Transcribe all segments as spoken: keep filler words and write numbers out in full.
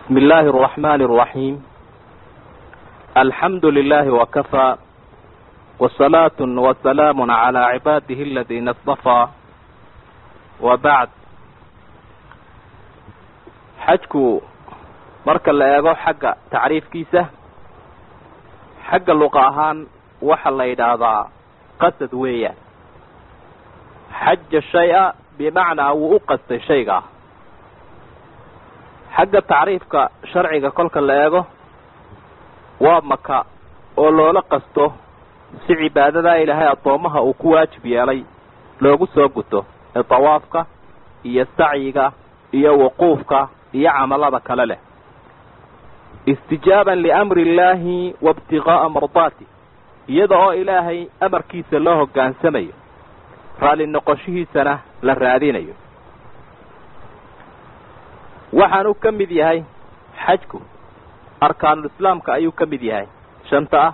بسم الله الرحمن الرحيم. الحمد لله وكفى، والصلاة والسلام على عباده الذين اصطفى، وبعد. xajku marka la eego xagga tacriifkiisa xagga luqa ahaan waxa la yidhaahdaa qasad weeyaan. xaja shay-a bimacnaa wuu u qastay shayga. xagga tacriifka sharciga kolka la eego waa maka oo loola qasto si cibaadada ilaahay addoomaha uu ku waajib yeelay loogu soo guto ee tawaafka iyo sacyiga iyo wuquufka iyo camalada kale leh, istijaaban liamri illaahi waibtiqaa'a mardaati, iyada oo ilaahay amarkiisa loo hoggaansamayo, raalli noqoshihiisana la raadinayo. waxaanu ka mid yahay xajku arkaanulislaamka ayuu ka mid yahay, shanta ah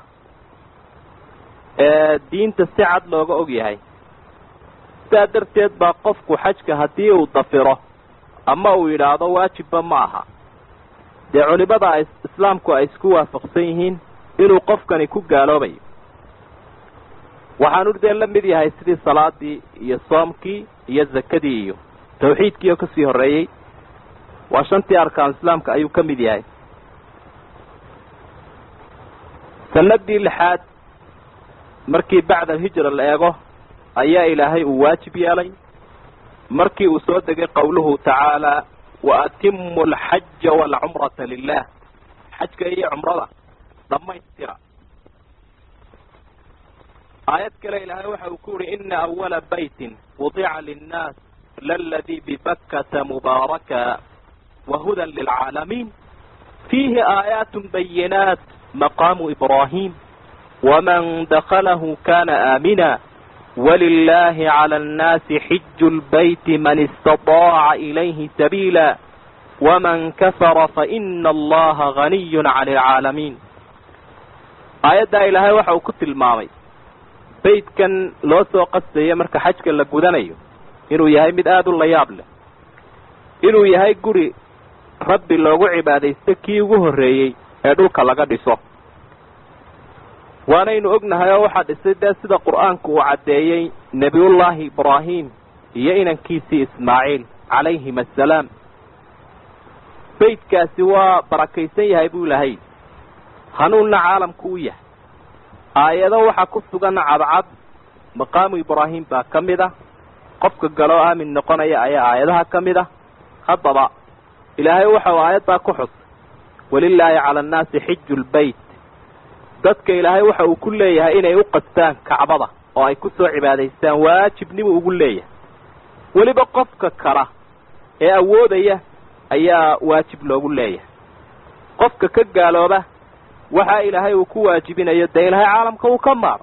ee diinta si cad looga og yahay. sidaa darteed baa qofku xajka haddii uu dafiro ama uu yidhaahdo waajibba ma aha, dee culimada islaamku ay isku waafaqsan yihiin inuu qofkani ku gaaloobayo. waxaanu dee la mid yahay sidii salaadii iyo soomkii iyo zakadii iyo tawxiidkii oo kasii horreeyey. waa shantii arkaan islaamka ayuu ka mid yahay. sanadii lixaad markii bacda alhijra la eego ayaa ilaahay uu waajib yeelay markii uu soo degay qowluhu tacaalaa wa atimu alxaja waalcumrata lilah. xajka iyo cumrada dhammaystira. aayad kale ilaahay waxa uu ku yihi ina awala baytin wudica linnaas laladii bibakkata mubaaraka وهدى للعالمين فيه آيات بينات مقام إبراهيم ومن دخله كان آمنا ولله على الناس حج البيت من استطاع إليه سبيلا ومن كفر فإن الله غني عن العالمين. آيات إلهي وحو كتل مامي بيت كان لو سو قصي مركا حج كان لقودانيو إنو يهي مدآد الله يابله، إنو يهي قري rabbi loogu cibaadaysto kii ugu horreeyey ee dhulka laga dhiso. waanaynu ognahay oo waxaa dhisay dee sida qur-aanku uu caddeeyey nebiyullaahi ibraahim iyo inankiisii ismaaciil calayhim assalaam. beydkaasi waa barakaysan yahay buu ilahay, hanuunna caalamku u yahay. aayado waxaa ku sugan cadcad maqaamu ibraahim baa ka mid ah, qofka galoo aamin noqonaya ayaa aayadaha ka mid ah. haddaba ilaahay waxa uu aayaddaa ku xus walilaahi cala annaasi xiju lbayt. dadka ilaahay waxa uu ku leeyahay inay u qastaan kacbada oo ay ku soo cibaadaystaan, waajibnimu ugu leeyahay. weliba qofka kala ee awoodaya ayaa waajib loogu leeyahay. qofka ka gaalooba waxa ilaahay uu ku waajibinayo dee ilaahay caalamka uu ka maaro.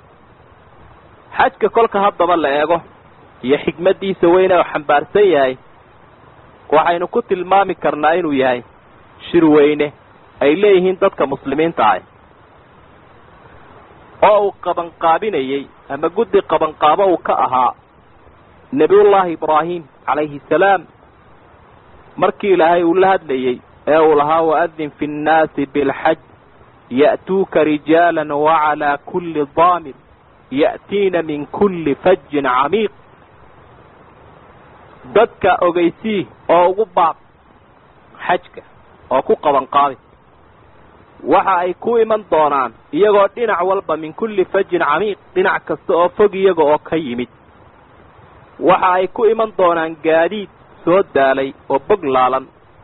xajka kolka haddaba la eego iyo xikmaddiisa weyne oo xambaarsan yahay, waxaynu ku tilmaami karnaa inuu yahay shir weyne ay leeyihiin dadka muslimiinta ah oo uu qabanqaabinayey ama guddi qabanqaabo uu ka ahaa nebiyullaahi ibraahim calayhi salaam markii ilaahay uu la hadlayey ee uu lahaa waadin fi nnaasi bilxaj ya'tuuka rijaalan wacalaa kulli daamir ya'tiina min kulli fajin camiiq. dadka ogeysii oo ugu baaq xajka oo ku qabanqaabi, waxa ay ku iman doonaan iyagoo dhinac walba min kulli fajin camiiq, dhinac kasta oo fog iyaga oo ka yimid. waxa ay ku iman doonaan gaadiid soo daalay oo bog laalan.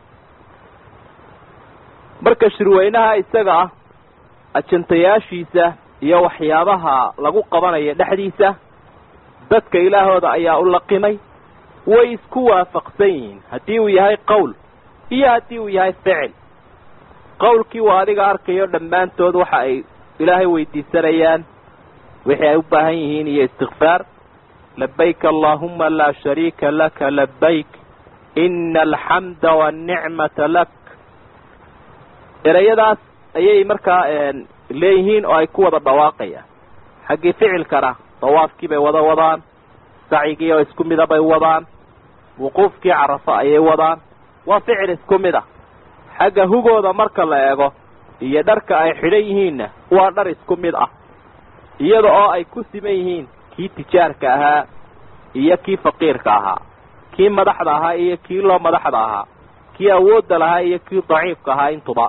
marka shirweynaha isaga ah ajantayaashiisa iyo waxyaabaha lagu qabanaya dhexdiisa dadka ilaahooda ayaa u laqimay. way isku waafaqsan yihiin haddii uu yahay qowl iyo haddii uu yahay ficil. qowlkii waa adiga arkayo dhammaantood waxa ay ilaahay weydiisanayaan wixii ay u baahan yihiin iyo istikfaar. labayk allaahuma laa shariika laka labayk ina alxamda waannicmata lak. erayadaas ayay markaa leeyihiin oo ay ku wada dhawaaqayaan. xaggii ficilkana dawaafkii bay wada wadaan, sacyigii oo isku mida bay wadaan, wuquufkii carafa ayay wadaan. waa ficil isku mid ah. xagga hugooda marka la eego iyo dharka ay xidhan yihiinna waa dhar isku mid ah iyada oo ay ku siman yihiin kii tijaarka ahaa iyo kii faqiirka ahaa kii madaxda ahaa iyo kii loo madaxda ahaa kii awoodda lahaa iyo kii daciifka ahaa intuba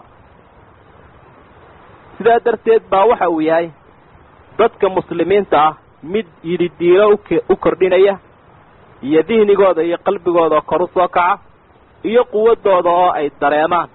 sidaa darteed baa waxa uu yahay dadka muslimiinta ah mid yididiilo u kordhinaya iyo dihnigooda iyo qalbigooda kor u soo kaca iyo quwadooda oo ay dareemaan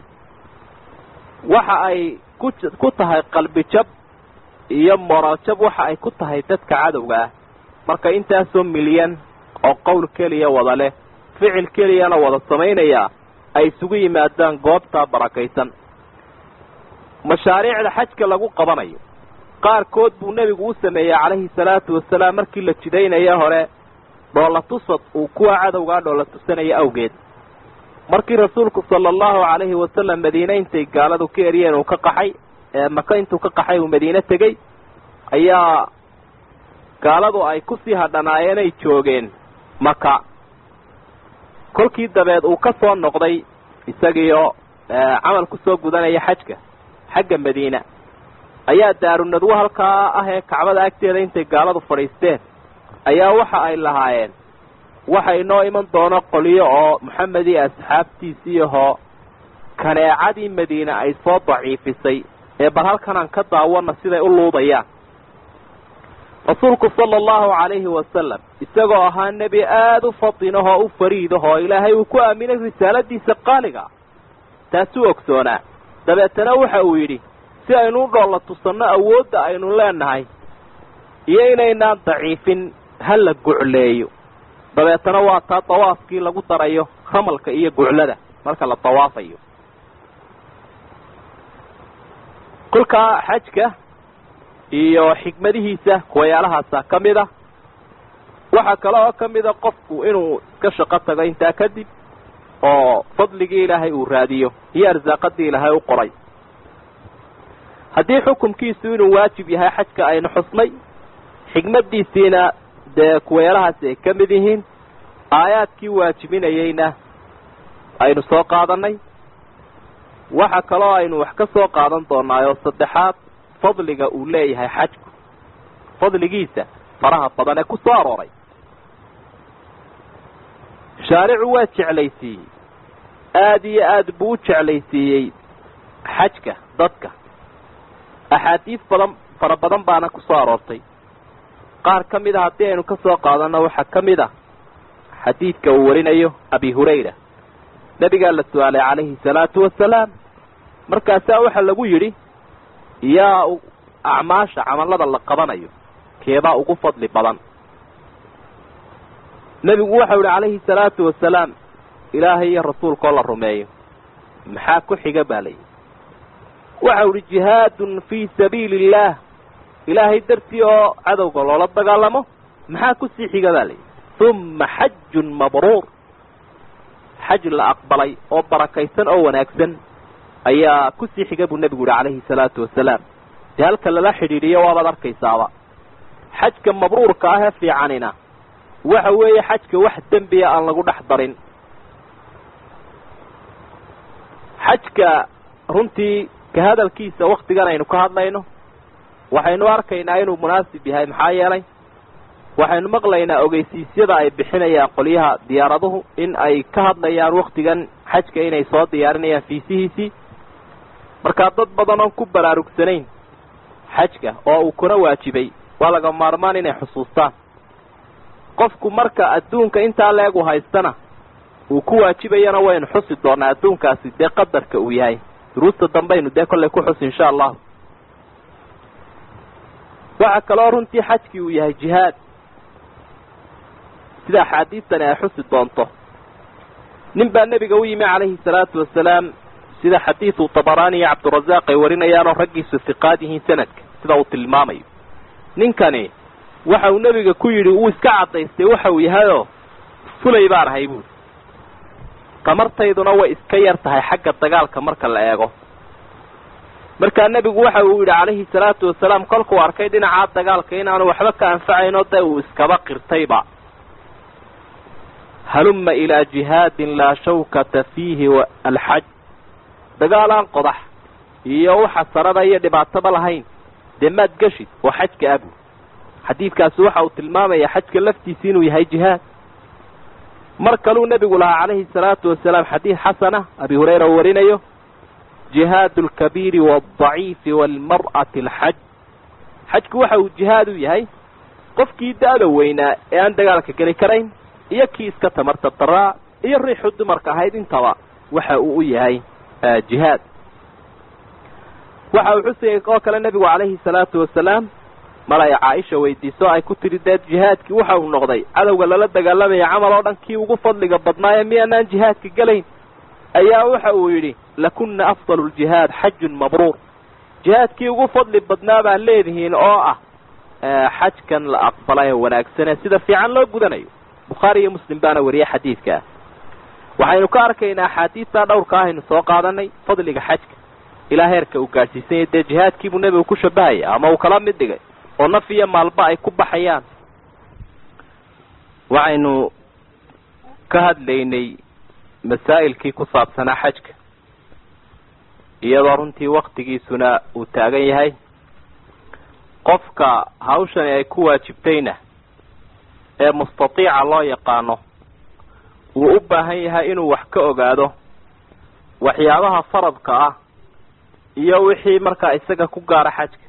waxa ay ku tahay qalbi jab iyo moral jab waxa ay ku tahay dadka cadowga ah marka intaasoo milyan oo qowl keliya wada leh ficil keliyana wada samaynaya ay isugu yimaadaan goobta barakaysan mashaariicda xajka lagu qabanayo qaarkood buu nebigu u sameeyey calayhi salaatu wasalaam markii la jidaynaya hore dhoola tusad uu kuwa cadowgaa dhoola tusanaya awgeed markii rasuulku sala allahu calayhi wasalam madiine intay gaaladu ka eriyeen uu ka qaxay ee maka intuu ka qaxay uu madiine tegey ayaa gaaladu ay kusii hadhanaayeen ay joogeen maka kolkii dabeed uu ka soo noqday isagiioo camal kusoo gudanaya xajka xagga madiina ayaa daarunadwo halkaa ah ee kacbada agteeda intay gaaladu fadhiisteen ayaa waxa ay lahaayeen waxa inoo iman doono qoliyo oo maxamed iyo asxaabtiisii ahoo kaneecadii madiine ay soo daciifisay ee bal halkanaan ka daawana siday u luudayaan rasuulku sala allahu calayhi wasalam isagoo ahaa nebi aada u fadinahoo u fariidahoo ilaahay uu ku aaminay risaaladiisa qaaliga taasuu ogsoonaa dabeetana waxa uu yidhi si aynu u dhoolla tusanno awoodda aynu leenahay iyo inaynaan daciifin ha la gucleeyo dabeetana waa taa dawaafkii lagu darayo ramalka iyo guclada marka la dawaafayo kolkaa xajka iyo xikmadihiisa kuwayaalahaasa ka mid ah waxaa kale oo ka mida qofku inuu iska shaqo tago intaa kadib oo fadligii ilaahay uu raadiyo iyo arsaaqadii ilaahay u qoray haddii xukumkiisu inuu waajib yahay xajka aynu xusnay xikmadiisiina dee kuweelahaasi ay ka mid yihiin aayaadkii waajibinayeyna aynu soo qaadanay waxa kaloo aynu wax ka soo qaadan doonaayoo saddexaad fadliga uu leeyahay xajku fadligiisa faraha badan ee ku soo arooray shaaricu waa jeclaysiiyey aada iyo aada buu u jeclaysiiyey xajka dadka axaadiis badan fara badan baana ku soo aroortay qaar ka mid a haddii aynu ka soo qaadanno waxaa ka mid ah xadiidka uu warinayo abi hurayra nebigaa la su-aalay calayhi salaatu wasalaam markaasaa waxaa lagu yidhi yaa acmaasha camallada la qabanayo keebaa ugu fadli badan nebigu waxau yihi calayhi salaatu wasalaam ilaahay iyo rasuulkaoo la rumeeyo maxaa ku xiga baa layihi waxau ihi jihaadun fii sabiili illaah ilaahay dartii oo cadowga loola dagaalamo maxaa kusii xiga baa layihi uma xajun mabruur xaj la aqbalay oo barakaysan oo wanaagsan ayaa kusii xiga buu nebigu yihi calayhi salaatu wasalaam dee halka lala xidhiidhiyo waabaad arkaysaaba xajka mabruurka ah ee fiicanina waxa weeye xajka wax dembiya aan lagu dhex darin xajka runtii ka hadalkiisa waktigan aynu ka hadlayno waxaynu arkaynaa inuu munaasib yahay maxaa yeelay waxaynu maqlaynaa ogeysiisyada ay bixinayaan qolyaha diyaaraduhu in ay ka hadlayaan waktigan xajka inay soo diyaarinayaan fiisihiisii markaa dad badan oon ku baraarugsanayn xajka oo uu kuna waajibay waa laga maarmaan inay xusuustaan qofku marka adduunka intaa leegu haystana uu ku waajibayana waynu xusi doonaa adduunkaasi dee qadarka uu yahay duruusta dambaynu dee kollay ku xus insha allahu waxaa kaloo runtii xajkii uu yahay jihaad sida axaadiistani ay xusi doonto nin baa nebiga u yimi calayhi salaatu wasalaam sida xadiidu tabaraani iyo cabdirazaaq ay warinayaanoo raggiisu hiqaad yihiin sanadka sida uu tilmaamayo ninkani waxa uu nebiga ku yidhi uu iska caddaystay waxa uu yahayoo fulay baan ahay buuri tamartayduna way iska yar tahay xagga dagaalka marka la eego markaa nebigu waxa uu yidhi calayhi salaatu wasalaam kolkuu arkay dhinacaa dagaalka inaanu waxba ka anfacaynoo dee uu iskaba qirtayba halumma ilaa jihaadin laa shawkata fiihi alxaj dagaalaan qodax iyo waxa sarada iyo dhibaatada lahayn dee maad gashid oo xajka abu xadiidkaasi waxa uu tilmaamayaa xajka laftiisa inuu yahay jihaad mar kaluu nebigu lahaa calayhi salaatu wasalaam xadiid xasana abi hurayra uu warinayo jihaadu alkabiiri waaldaciifi waalmar'ati alxaj xajku waxa uu jihaad u yahay qofkii da-da weynaa ee aan dagaalka geli karayn iyo kii iska tamarta daraa iyo riixu dumarka ahayd intaba waxa uu u yahay jihaad waxa uu xusayay oo kale nebigu calayhi salaatu wasalaam mar ay caaisha weydiiso ay ku tidhi dee jihaadkii waxa uu noqday cadowga lala dagaalamaya camal oo dhan kii ugu fadliga badnaaye miyaanaan jihaadka gelayn ayaa waxa uu yidhi lakunna afdalu ljihaad xajun mabruur jihaadkii ugu fadli badnaa baa leedihiin oo ah xajkan la aqbalay oo wanaagsanee sida fiican loo gudanayo bukhaari iyo muslim baana wariyay xadiidkaa waxaynu ka arkaynaa axaadiistaa dhowrka ahaynu soo qaadanay fadliga xajka ilaa heerka uu gaadhsiisanya dee jihaadkiibuu nebigu ku shabahaya ama uu kala mid dhigay oo naf iyo maalba ay ku baxayaan waxaynu ka hadlaynay masaa'ilkii ku saabsanaa xajka iyadoo runtii waktigiisuna uu taagan yahay qofka hawshani ay ku waajibtayna ee mustatiica loo yaqaano wuu u baahan yahay inuu wax ka ogaado waxyaabaha faradka ah iyo wixii markaa isaga ku gaara xajka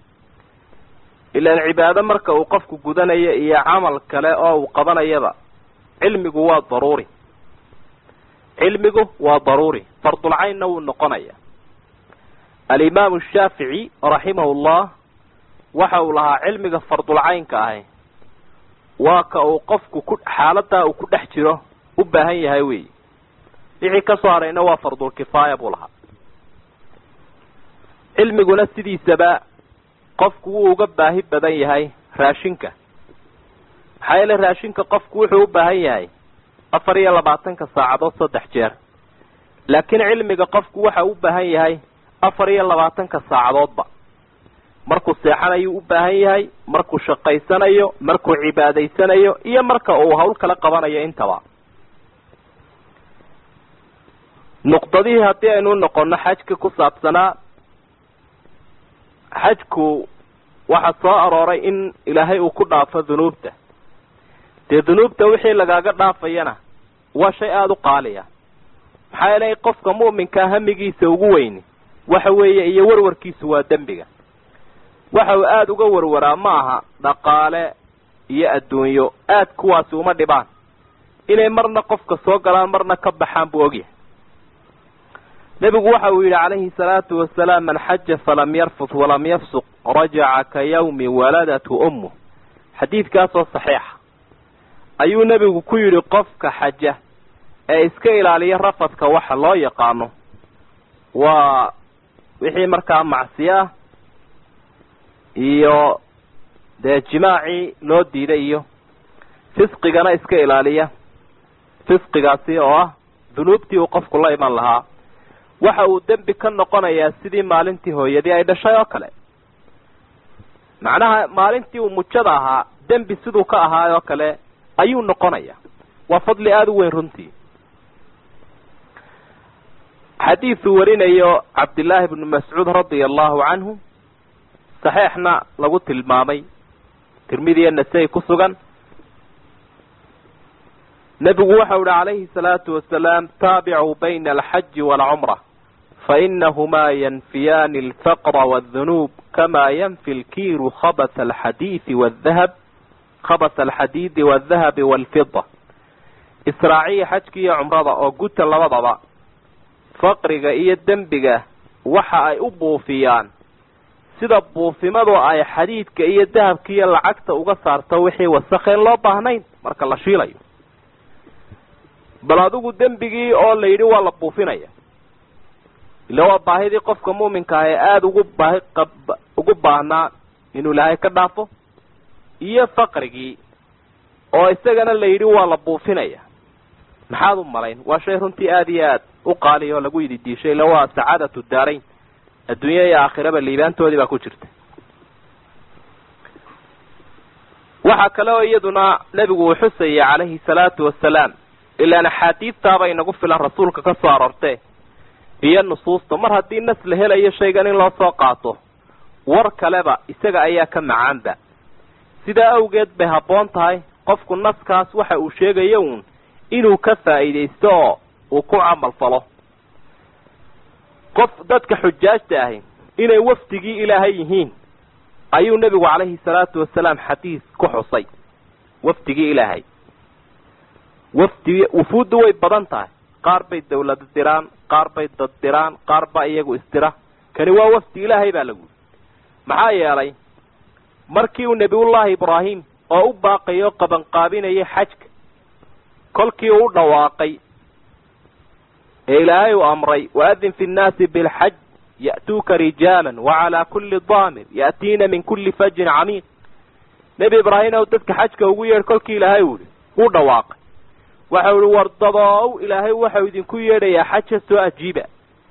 ilaan cibaado marka uu qofku gudanayo iyo camal kale oo uu qabanayaba cilmigu waa daruuri cilmigu waa daruuri fardulcaynna wuu noqonaya alimaamu shaafici raximahullah waxa uu lahaa cilmiga fardulcaynka ahi waa ka uu qofku ku xaaladaa uu ku dhex jiro u baahan yahay weyi wixii ka soo harayna waa fardulkifaaya buu lahaa cilmiguna sidiisaba qofku wuu uga baahi badan yahay raashinka maxaa yeele raashinka qofku wuxuu u baahan yahay afar iyo labaatanka saacadood saddex jeer laakiin cilmiga qofku waxa u baahan yahay afar iyo labaatanka saacadoodba markuu seexanayu u baahan yahay markuu shaqaysanayo markuu cibaadaysanayo iyo marka uu hawl kala qabanayo intaba nuqdadihii haddii aynu noqono xajka ku saabsanaa xajku waxaa soo arooray in ilaahay uu ku dhaafo dunuubta dee dunuubta wixii lagaaga dhaafayana waa shay aada u qaaliya maxaa yeelay qofka mu'minkaa hamigiisa ugu weyni waxa weeye iyo warwarkiisu waa dembiga waxa uu aada uga warwaraa ma aha dhaqaale iyo adduunyo aad kuwaasi uma dhibaan inay marna qofka soo galaan marna ka baxaan buu ogyahay nebigu waxa uu yidhi calayhi salaatu wasalaam man xaja falam yarfut walam yafsuq rajaca ka yawmi waladatu ummuh xadiidkaasoo saxiixa ayuu nebigu ku yidhi qofka xaja ee iska ilaaliya rafadka waxa loo yaqaano waa wixii markaa macsiyo ah iyo dee jimaacii loo diiday iyo fisqigana iska ilaaliya fisqigaasi oo ah dunuubtii uu qofku la iman lahaa waxa uu dembi ka noqonayaa sidii maalintii hooyadii ay dhashay oo kale macnaha maalintii uu mujada ahaa dembi siduu ka ahaay oo kale ayuu noqonaya waa fadli aada u weyn runtii xadiiثuu warinayo cabdillaahi bnu mascuud radia allahu canhu saxiixna lagu tilmaamay tirmidiya nasai ku sugan nebigu waxau ihi calayhi الsalaatu wasalaam taabicuu bayna alxaji wاlcumra fainahumaa yanfiyaani alfaqra wاldunuub kama yanfi lkiiru khabas alxadiidi wاdahab khabas alxadiidi wاdahabi wاlfida israaciya xajki iyo cumrada oo guta labadaba faqriga iyo dembiga waxa ay u buufiyaan sida buufimadu ay xadiidka iyo dahabka iyo lacagta uga saarto wixii wasakeen loo baahnayn marka la shiilayo bal adigu dembigii oo la yidhi waa la buufinaya ila waa baahidii qofka muuminka ah ee aada ugu baahi qab ugu baahnaa inuu ilaahay ka dhaafo iyo faqrigii oo isagana la yidhi waa la buufinaya maxaad u malayn waa shay runtii aada iyo aad u qaaliya oo lagu yidi diishay ila waa sacaadatu daarayn adduunya iyo aakhiraba liibaantoodii baa ku jirta waxaa kale oo iyaduna nebigu uu xusayay calayhi salaatu wasalaam ilaan axaadiidtaaba inagu filan rasuulka ka soo aroortee iyo nusuusta mar haddii nas la helayo shaygan in loo soo qaato war kaleba isaga ayaa ka macaanba sidaa awgeed bay habboon tahay qofku naskaas waxa uu sheegayo uun inuu ka faa'iidaysto oo uu ku camal falo qof dadka xujaajta ahi inay wafdigii ilaahay yihiin ayuu nebigu calayhi salaatu wasalaam xadiis ku xusay wafdigii ilaahay wafdigi wufuuddu way badan tahay qaar bay dawlad diraan qaar bay dad diraan qaar baa iyagu isdira kani waa wafdi ilaahay baa lagu maxaa yeelay markii uu nebiyullaahi ibraahim oo u baaqayo qabanqaabinayay xajka kolkii uu dhawaaqay ee ilaahay uu amray waadin fi nnaasi bilxaj ya'tuuka rijaalan wacalaa kulli daamir ya'tiina min kulli fajin camiiq nebi ibraahim ow dadka xajka ugu yeedh kolkii ilaahay u yihi wuu dhawaaqay waxa uhi wardadoow ilaahay waxau idinku yeedhayaa xaja soo ajiiba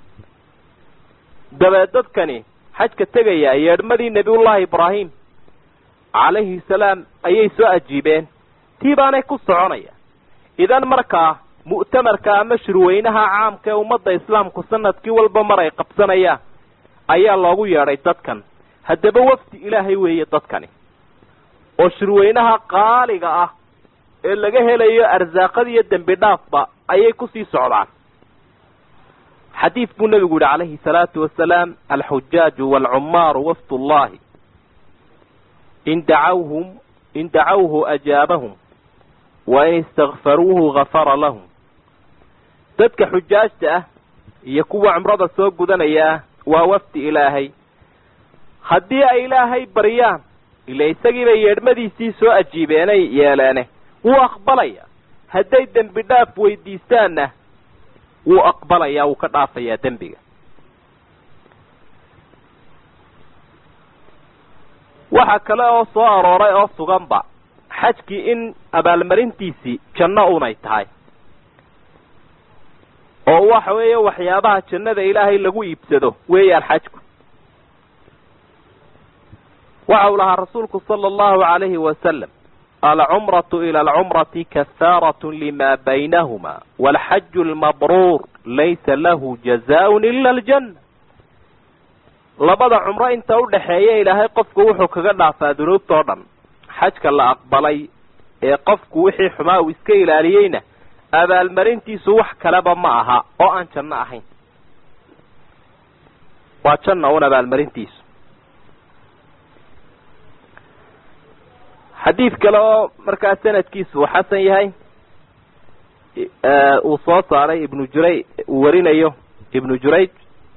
dabeed dadkani xajka tegayaa yeedhmadii nebiyullaahi ibraahim calayhi salaam ayay soo ajiibeen tii baanay ku soconaya idan markaa mu'tamarka ama shirweynaha caamka ee ummadda islaamku sanadkii walba mar ay qabsanayaan ayaa loogu yeedhay dadkan haddaba wafdi ilaahay weeye dadkani oo shirweynaha qaaliga ah ee laga helayo arsaaqada iyo dembi dhaafba ayay kusii socdaan xadiid buu nebigu yihi calayhi salaatu wasalaam alxujaaju waalcumaaru wafdullahi in dacawhum in dacawhu ajaabahum wain istakfaruuhu gafara lahum dadka xujaajta ah iyo kuwa cumrada soo gudanaya ah waa wafdi ilaahay haddii ay ilaahay baryaan ila isagiibay yeedhmadiisii soo ajiibeenay yeeleene wuu aqbalaya hadday dembi dhaaf weydiistaanna wuu aqbalayaa wuu ka dhaafayaa dembiga waxa kale oo soo arooray oo suganba xajkii in abaalmarintiisii janno unay tahay oo waxa weeye waxyaabaha jannada ilaahay lagu iibsado weeyaan xajku waxa uu lahaa rasuulku sala allahu calayhi wasalam alcumratu ila alcumrati kafaaratu lima baynahuma waalxaju almabruur laysa lahu jazaaun ila aljanna labada cumro inta udhaxeeya ilaahay qofku wuxuu kaga dhaafaa dunuubtao dhan xajka la aqbalay ee qofku wixii xumaa uu iska ilaaliyeyna abaalmarintiisu wax kaleba ma aha oo aan janno ahayn waa janna un abaalmarintiisu xadiid kale oo markaa sanadkiisu uu xasan yahay uu soo saaray ibnu juray uu warinayo ibnu jurayj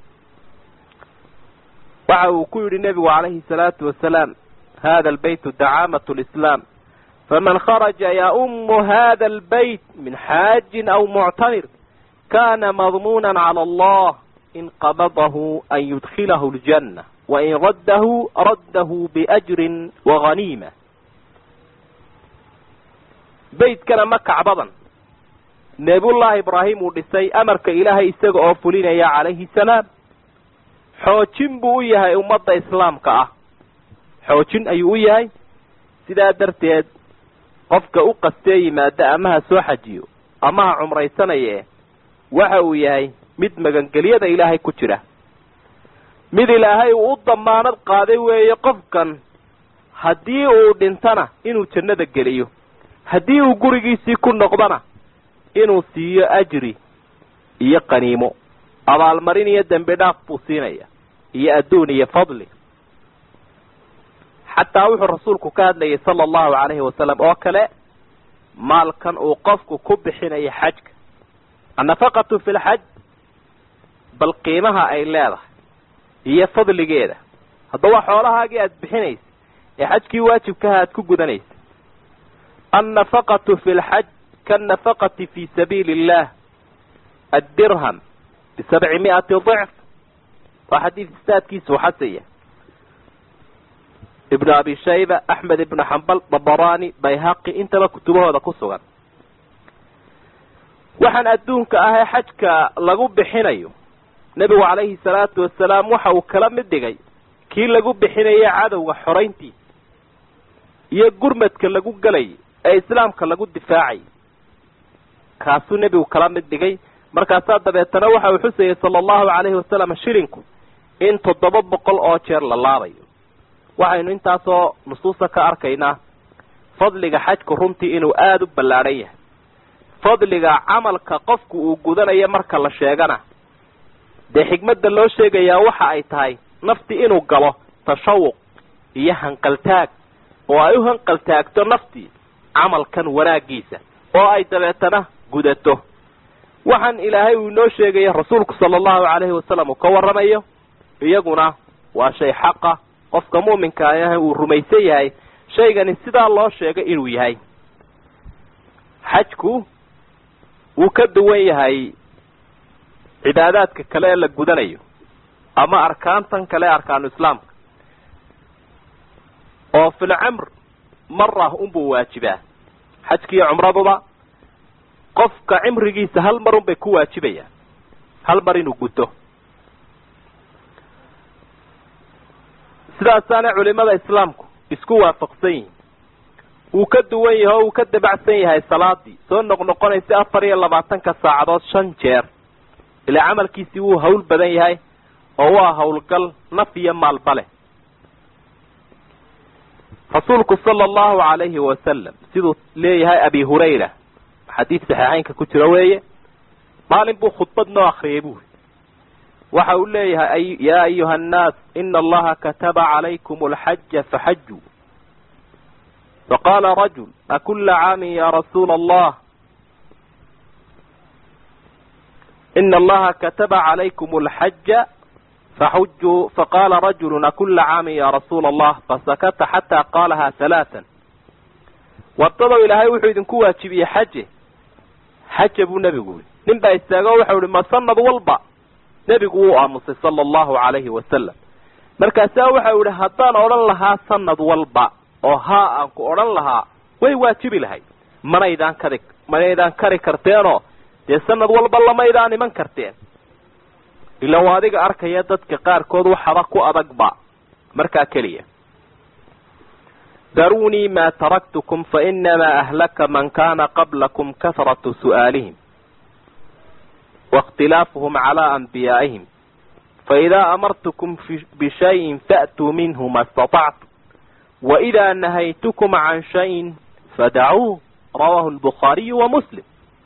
waxa uu ku yidhi nebigu calayhi salaatu wasalaam hada albaytu dacaamatu lislaam faman kharaja yaumu hada albayt min xaajin aw muctamir kana madmuunan cala allah in qabadahu an yudkilahu ljanna wain raddahu raddahu biajrin waghaniima beytkana ma kacbadan nebiyullaahi ibraahim uu dhisay amarka ilaahay isaga oo fulinaya calayhi salaam xoojin buu u yahay ummadda islaamka ah xoojin ayuu u yahay sidaa darteed qofka u qastee yimaada ama ha soo xajiyo ama ha cumraysanaye waxa uu yahay mid magangelyada ilaahay ku jira mid ilaahay uu u damaanad qaaday weeye qofkan haddii uu dhintana inuu jannada geliyo haddii uu gurigiisii ku noqdana inuu siiyo ajri iyo qaniimo abaalmarin iyo dembi dhaaf buu siinaya iyo adduun iyo fadli xataa wuxuu rasuulku ka hadlayay sala allahu calayhi wasalam oo kale maalkan uu qofku ku bixinayo xajka annafaqatu fi lxaj bal qiimaha ay leedahay iyo fadligeeda haddaba xoolahaagii aada bixinaysa ee xajkii waajibkaha aada ku gudanaysa annafaqatu fi lxaj kaannafaqati fi sabiili illah addirham bisabci mi'ati dicf waa xadiid istaadkiisu xasaya ibnu abi shayba axmed ibnu xambal dabarani bayhaqi intaba kutubahooda ku sugan waxaan adduunka ah ee xajka lagu bixinayo nebigu calayhi salaatu wasalaam waxa uu kala mid dhigay kii lagu bixinayay cadowga xorayntiisa iyo gurmadka lagu gelayay ee islaamka lagu difaacay kaasuu nebigu kala mid dhigay markaasaa dabeetana waxa uu xusayay sala allahu calayhi wasalam shilinku in toddoba boqol oo jeer la laabayo. waxaynu intaasoo nusuusta ka arkaynaa fadliga xajku runtii inuu aada u ballaadhan yahay. fadliga camalka qofku uu gudanayo marka la sheegana dee xigmadda loo sheegayaa waxa ay tahay nafti inuu galo tashawuq iyo hanqaltaag oo ay u hanqaltaagto naftii camalkan wanaaggiisa oo ay dabeetana gudato. waxaan ilaahay uu inoo sheegaya rasuulku sala allahu calayhi wasalam uu ka warramayo iyaguna waa shay xaqa qofka muuminka ah uu rumaysan yahay shaygani sidaa loo sheegay inuu yahay. xajku wuu ka duwan yahay cibaadaadka kale ee la gudanayo ama arkaantan kale arkaanu islaamka oo fil camr marah unbuu waajibaa. xajkiiyo cumraduba qofka cimrigiisa hal mar unbay ku waajibayaan, hal mar inuu guto. sidaasaana culimada islaamku isku waafaqsan yihin. wuu ka duwan yahay oo uu ka dabacsan yahay salaadii soo noqnoqonaysa afar iyo labaatanka saacadood shan jeer. ilaa camalkiisii wuu hawl badan yahay oo waa hawlgal naf iyo maalba leh. rasuulku sala allahu calayhi wasalam siduu leeyahay abi hurayra xadiid saxiixeynka ku jira weeye, maalin buu khudbad noo akriyay buuri. waxa uu leeyahay yaa ayuha annaas ina allaha kataba calaykum alxaja faxajuu. faqaala rajul akula caamin ya rasuula allah ina allaha kataba calaykum alxaja faxujuu. faqaala rajulu akula caamin ya rasuula allah fasakata xataa qaalaha halaatan. waddadow ilaahay wuxuu idinku waajibiyey xaje xaja buu nebigu yidhi. nin baa istaago waxau ihi ma sanad walba? nebigu wuu aamusay sala allahu calayhi wasalam. markaasaa waxau ihi haddaan odhan lahaa sanad walba oo haa aan ku odhan lahaa way waajibi lahayd. manaydaan kari manaydaan kari karteenoo dee sanad walba lamaydaan iman karteen. ila waa adiga arkaya dadka qaarkood waxaba ku adagba markaa keliya. darunii maa taraktukum fainamaa ahlaka man kaana qablakum kahratu su'aalihim واختلافهم على أنبيائهم فإذا أمرتكم بشيء فأتوا منه ما استطعتم وإذا نهيتكم عن شيء فدعوه. رواه البخاري ومسلم.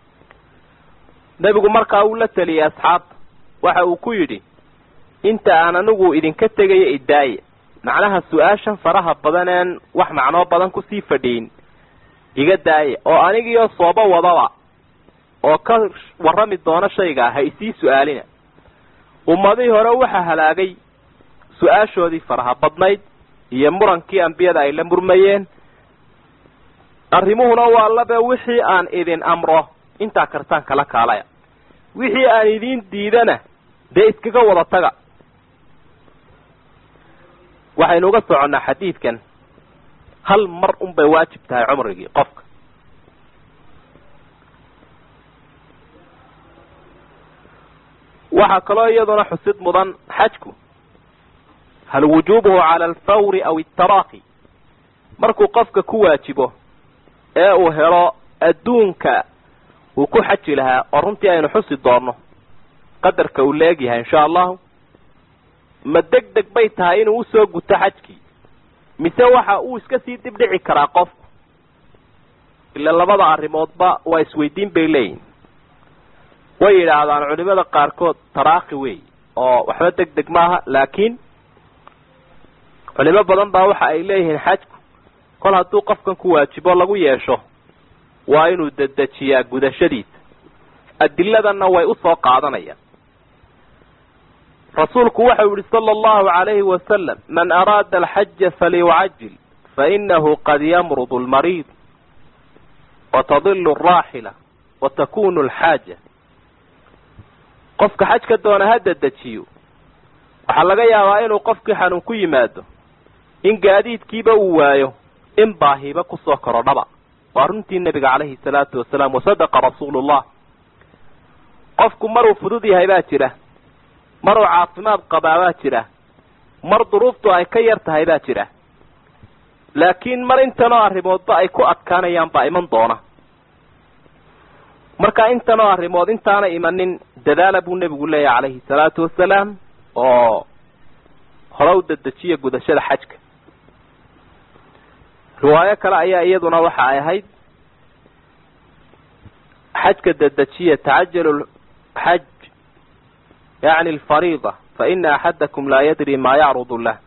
نبيكم مركا أولا تلي أصحاب وحاو كيري انت أنا نقو إذن كتغي إداية معناها سؤاشا فراها بدنان وح معناه بدن كسيفة دين إيقا داية أو أنيقي يصوبة وضوع oo ka warrami doona shayga ha isii su'aalina. ummadii hore waxa halaagay su'aashoodii faraha badnayd iyo murankii ambiyada ay la murmayeen. arrimuhuna waa laba wixii aan idin amro intaa kartaan kala kaalaya, wixii aan idin diidana dee iskaga wada taga. waxaynu uga soconnaa xadiidkan hal mar unbay waajib tahay cumrigii qofka. waxaa kaloo iyaduna xusid mudan xajku hal wujuubuhu cala alfawri aw altaraaqi. markuu qofka ku waajibo ee uu helo adduunka uu ku xaji lahaa oo runtii aynu xusi doonno qadarka uu leegyahay insha allahu, ma deg deg bay tahay inuu usoo guto xajkii mise waxa uu iska sii dib dhici karaa qofku? ila labada arrimoodba waa isweydiin bay leeyihin. way yidhaahdaan culimada qaarkood taraaqi wey oo waxba deg deg maaha, laakiin culimo badan baa waxa ay leeyihiin xajku kol hadduu qofkan ku waajibo lagu yeesho waa inuu dedejiyaa gudashadiisa. adiladanna way usoo qaadanayaan. rasuulku waxau yihi sala allahu calayhi wasalam man araada alxaja falyucajil fainahu qad yamrudu almariid watadilu alraaxila watakunu alxaaja. qofka xajka doona ha dedejiyo. waxaa laga yaabaa inuu qofkii xanuun ku yimaado, in gaadiidkiiba uu waayo, in baahiba kusoo korodhaba. waa runtii nebiga calayhi salaatu wasalaam. wasadaqa rasuulullah. qofku maruu fudud yahay baa jira, maruu caafimaad qabaa baa jira, mar duruuftu ay ka yar tahay baa jira, laakiin mar intanoo arrimoodba ay ku adkaanayaan baa iman doona. marka intanoo arrimood intaana imanin dadaala buu nebigu leeyahay calayhi salaatu wasalaam oo hore u dedejiya gudashada xajka. riwaayo kale ayaa iyaduna waxa ay ahayd xajka dedejiya tacajalu xaj yani alfariida faina axadakum laa yadri maa yacrudu lah.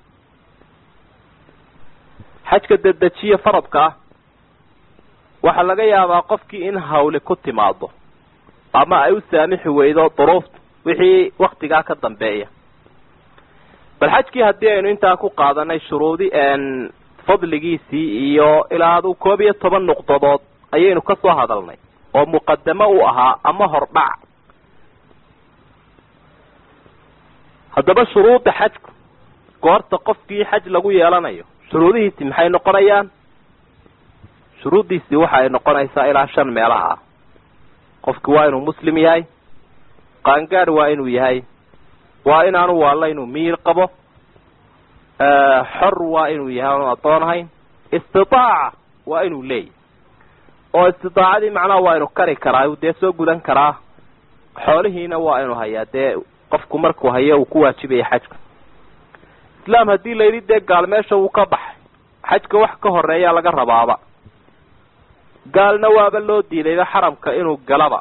xajka dedejiya faradka ah waxaa laga yaabaa qofkii in hawli ku timaado ama ay u saamixi weydo duruufta wixii waktigaa ka dambeeya. bal xajkii haddii aynu intaa ku qaadanay shuruudi fadligiisii iyo ilaa adu koob iyo toban nuqdadood ayaynu ka soo hadalnay oo muqadamo u ahaa ama hordhac. haddaba shuruudda xajku goorta qofkii xaj lagu yeelanayo shuruudihiisi maxay noqonayaan? shuruuddiisii waxa ay noqonaysaa ilaa shan meelaha ah. qofki waa inuu muslim yahay, qaangaadh waa inuu yahay, waa inaanu waalla inuu miyir qabo, xor waa inuu yahay aanu addoon ahayn, istitaaca waa inuu leeyahy oo istidaacadii macnaha waa inuu kari karaa dee soo gudan karaa, xoolihiina waa inuu hayaa dee qofku markuu hayo uu ku waajibaya xajka. islaam haddii layidhi dee gaal meesha wuu ka baxay, xajka wax ka horeeyaa laga rabaaba, gaalna waaba loo diidayba xaramka inuu galaba.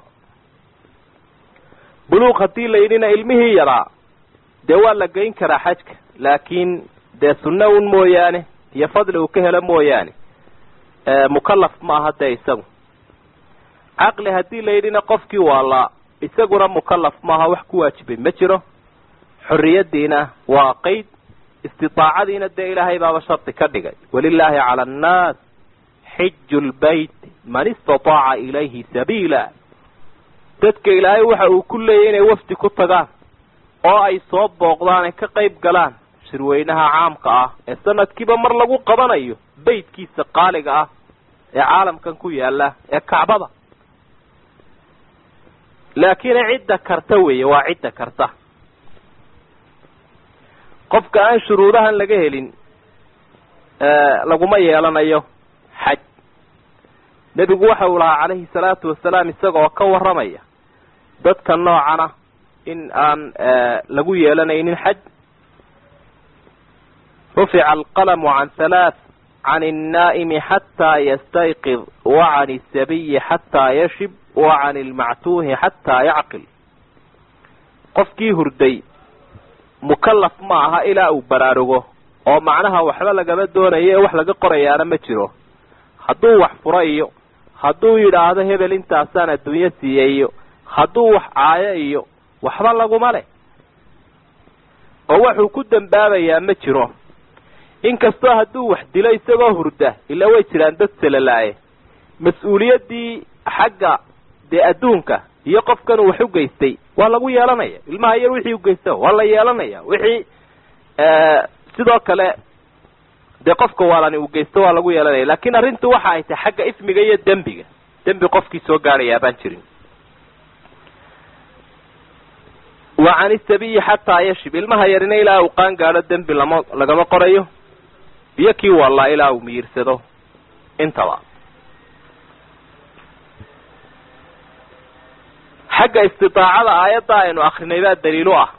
buluuq haddii layidhina ilmihii yaraa dee waa la geyn karaa xajka, laakiin dee sunno un mooyaane iyo fadli uu ka helo mooyaane mukallaf ma aha dee isagu. caqli haddii layidhina qofkii waalaa isaguna mukallaf maaha, wax ku waajibay ma jiro. xorriyadiina waa qeyd, istidaacadiina dee ilaahay baaba shardi ka dhigay, walilaahi cala annaas xiju lbayt man istataaca ilayhi sabiila. dadka ilaahay waxa uu ku leeyahy inay wafdi ku tagaan oo ay soo booqdaan ay ka qayb galaan shirweynaha caamka ah ee sanadkiiba mar lagu qabanayo beytkiisa qaaliga ah ee caalamkan ku yaala ee kacbada. laakiin cidda karta weeye, waa cidda karta. qofka aan shuruudahan laga helin laguma yeelanayo xaj. nebigu waxa uu lahaa calayhi salaatu wasalaam isagoo ka warramaya dadka noocana in aan lagu yeelanaynin xaj. rufica alqalamu can halaath can الnaa'imi xataa yastayqid wa can الsabiyi xataa yashib wa can ilmactuuhi xataa yacqil. qofkii hurday mukallaf ma aha ilaa uu baraarugo oo macnaha waxba lagama doonayo ee wax laga qorayaana ma jiro. hadduu wax furo iyo hadduu yidhaahdo hebel intaasaan adduunyo siiyey iyo hadduu wax caayo iyo waxba laguma leh oo waxuu ku dambaabayaa ma jiro. inkastoo hadduu wax dilo isagoo hurda ilaa way jiraan dad salalaaye, mas-uuliyaddii xagga dee adduunka iyo qofkan uu wax u geystay waa lagu yeelanaya. ilmaha yar wixii u geysta waa la yeelanaya, wixii sidoo kale dee qofka waalani uu geysto waa lagu yeelanaya. laakiin arrintu waxa ay tahay xagga ismiga iyo dembiga. dembi qofkii soo gaadhayaa baan jirin. wa can isabiyi xataa yashib, ilmaha yarina ilaa uu qaan gaadho dembi lama lagama qorayo, iyo kii wallaa ilaa uu miyirsado intaba. xagga istidaacada aayadda aynu akrinay baa daliil u ah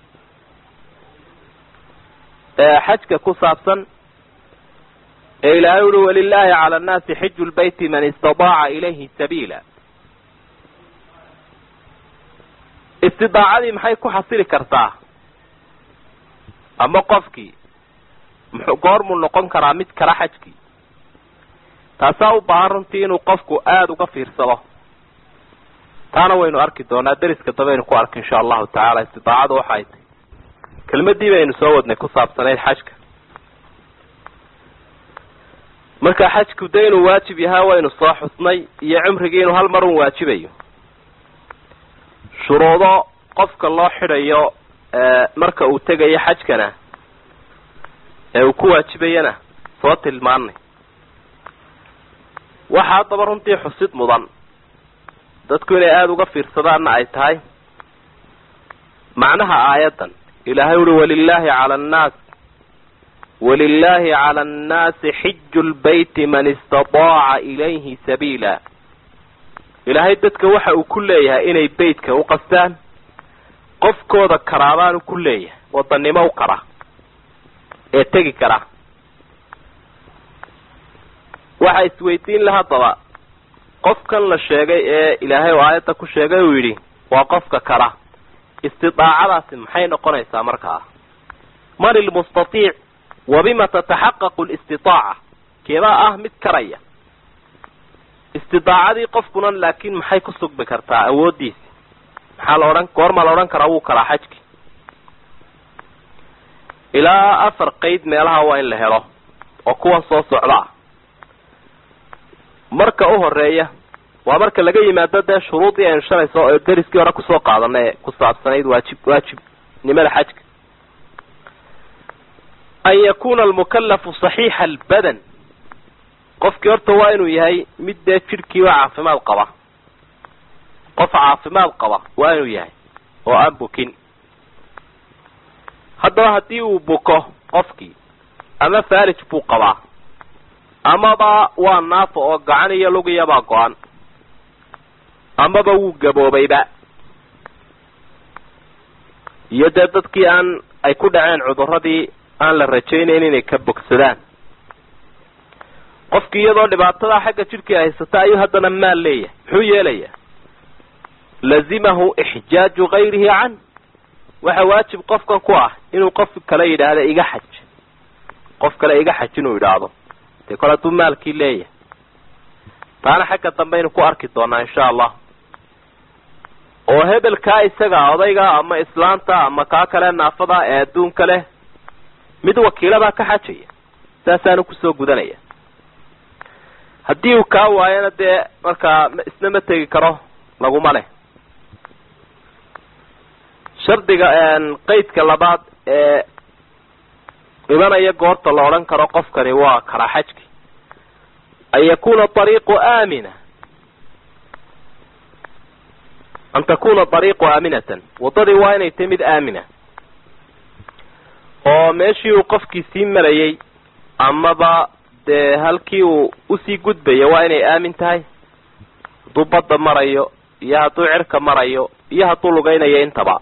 ee xajka ku saabsan ee ilaahay uhi walilaahi cala annaasi xiju lbayti man istadaaca ilayhi sabiila. istidaacadii maxay ku xasili kartaa ama qofkii muxuu goormuu noqon karaa mid kala xajkii? taasaa u baahan runtii inuu qofku aada uga fiirsado. taana waynu arki doonaa deriska dabaynu ku arka insha allahu tacaala. istidaacadu waxay tahay kelmadii baynu soo wadnay ku saabsanayd xajka. marka xajku de inuu waajib yahaa waynu soo xusnay, iyo cumrigii inuu hal mar un waajibayo. shuruudo qofka loo xidhayo marka uu tegayo xajkana ee uu ku waajibayana soo tilmaanay. waxaa haddaba runtii xusid mudan dadku inay aada uga fiirsadaanna ay tahay macnaha aayaddan. ilaahay uhi walilaahi cala annaas walilaahi cala annaasi xiju lbayti man istataaca ilayhi sabiila. ilaahay dadka waxa uu ku leeyahay inay beydka u qastaan qofkooda karaabaan ku leeyahay wadanimo u kara ee tegi kara waxa isweydiin lahaa daba qofkan la sheegay ee ilaahay aayada ku sheegay uu yiri waa qofka kara istidaacadaasi maxay noqonaysaa markaa man almustati' wa bima tatahaqqaqu alistitaa'a keeba ah mid karaya istidaacadii qofkuna laakiin maxay ku sugbi kartaa awoodiisa maxaa la oran goorma la oran karaa wuu kala xajki ilaa afar qayd meelaha waa in la helo oo kuwan soo socda marka u horeeya waa marka laga yimaado dee shuruudii ay sharayso oo dariskii hore ku soo qaadanay ku saabsanayd waajib waajib nimada xajka an yakuna almukallafu saxiixa albadan qofkii horta waa inuu yahay mid dee jidhkii waa caafimaad qaba qof caafimaad qaba waa inuu yahay oo aan bukin haddaba haddii uu buko qofkii ama faalij buu qabaa amaba waa naafo oo gacan iyo lugiyabaa go-an amaba wuu gaboobayba iyo dee dadkii aan ay ku dhaceen cuduradii aan la rajaynayn inay ka bogsadaan qofkii iyadoo dhibaatada xagga jidhkii haysata ayuu haddana maal leeyahay muxuu yeelayaa lazimahu ixjaaju gayrihi can waxa waajib qofkan ku ah inuu qof kale yidhaahdo iga xaj qof kale iga xaj inuu yidhaahdo dee kole hadduu maalkii leeyahay taana xagga dambaynu ku arki doonaa insha allah oo hebelkaa isaga odayga ama islaanta ama kaa kale naafada ee adduunka leh mid wakiilabaa ka xajaya saasaanu kusoo gudanaya haddii uu kaa waayana dee markaa isna ma tegi karo laguma leh shardiga qaydka labaad ee imanaya goorta la odhan karo qofkani waa kala xajki an yakuna ariiqu aamina an takuna ariiqu aaminatan waddadii waa inay tahay mid aamina oo meeshii uu qofkii sii marayay amaba dee halkii uu usii gudbaya waa inay aamin tahay hadduu badda marayo iyo hadduu cirka marayo iyo hadduu lugaynayo intaba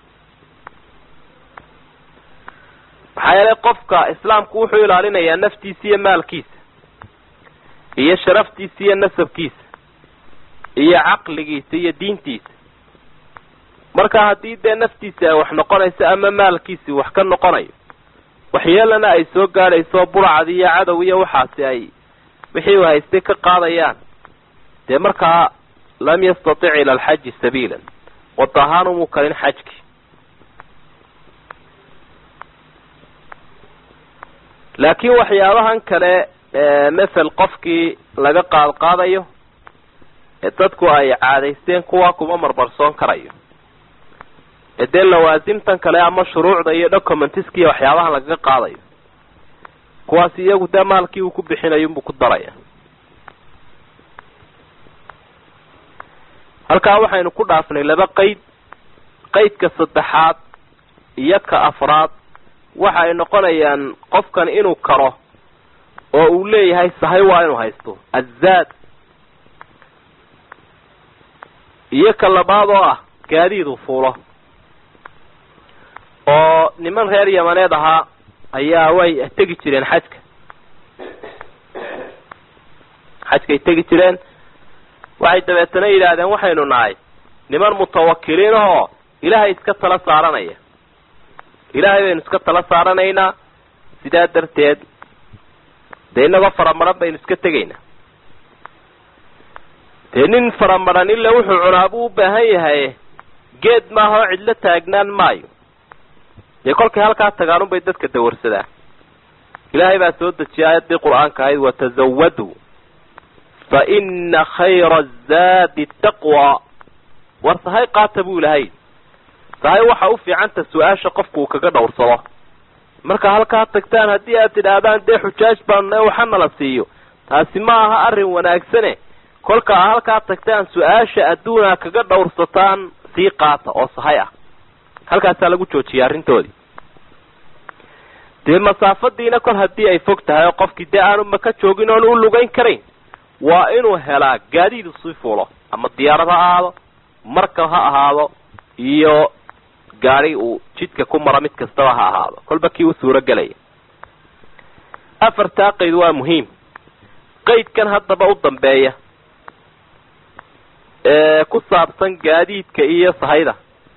maxaa yeelay qofka islaamku wuxuu ilaalinayaa naftiisa iyo maalkiisa iyo sharaftiisa iyo nasabkiisa iyo caqligiisa iyo diintiisa marka haddii dee naftiisa ay wax noqonayso ama maalkiisi wax ka noqonayo waxyeelana ay soo gaadhayso burcadi iyo cadow iyo waxaasi ay wixii u haystay ka qaadayaan dee markaa lam yastatic ila alxaji sabiilan wada ahaan umuu kalin xajki laakiin waxyaabahan kale masel qofkii laga qaad qaadayo ee dadku ay caadaysteen kuwa kuma marbarsoon karayo ee dee lawaasimtan kale ama shuruucda iyo documentiskiiyo waxyaabahan lagaga qaadayo kuwaasi iyagu dee maalkii uu ku bixinayo unbuu ku daraya halkaa waxaynu ku dhaafnay laba qayd qaydka saddexaad iyo ka afraad waxa ay noqonayaan qofkan inuu karo oo uu leeyahay sahay waa inuu haysto azaad iyo ka labaad oo ah gaadiidu fuulo oo niman reer yamaneed ahaa ayaa way tegi jireen xajka xajkay tegi jireen waxay dabeetana yidhaahdeen waxaynu nahay niman mutawakiliin ahoo ilaahay iska tala saaranaya ilaahay baynu iska tala saaranaynaa sidaa darteed dee inagoo faramaran baynu iska tegaynaa dee nin faramaran ila wuxuu cunaa buu u baahan yahay geed maaha oo cidlo taagnaan maayo dee kolkay halkaa tagaan unbay dadka dawarsadaan ilaahay baa soo dejiyay aayaddii qur-aanka ahayd watazawadu fa ina khayra azaadi taqwa war sahay qaata buu ilahay sahay waxa u fiicanta su-aasha qofku uu kaga dhowrsado marka halkaa tagtaan haddii aad tidhaahdaan dee xujaaj baanu waxa nala siiyo taasi ma aha arrin wanaagsane kolka a halkaa tagtaan su-aasha adduuna kaga dhowrsataan sii qaata oo sahay ah halkaasaa lagu joojiyay arrintoodii dee masaafadiina kol haddii ay fog tahay oo qofkii dee aanu maka joogin oon u lugayn karayn waa inuu helaa gaadiidu sii fuulo ama diyaarad ha ahaado markab ha ahaado iyo gaari uu jidka ku maro mid kastaba ha ahaado kolba kii u suuro gelaya afartaa qayd waa muhiim qaydkan haddaba u dambeeya ee ku saabsan gaadiidka iyo sahayda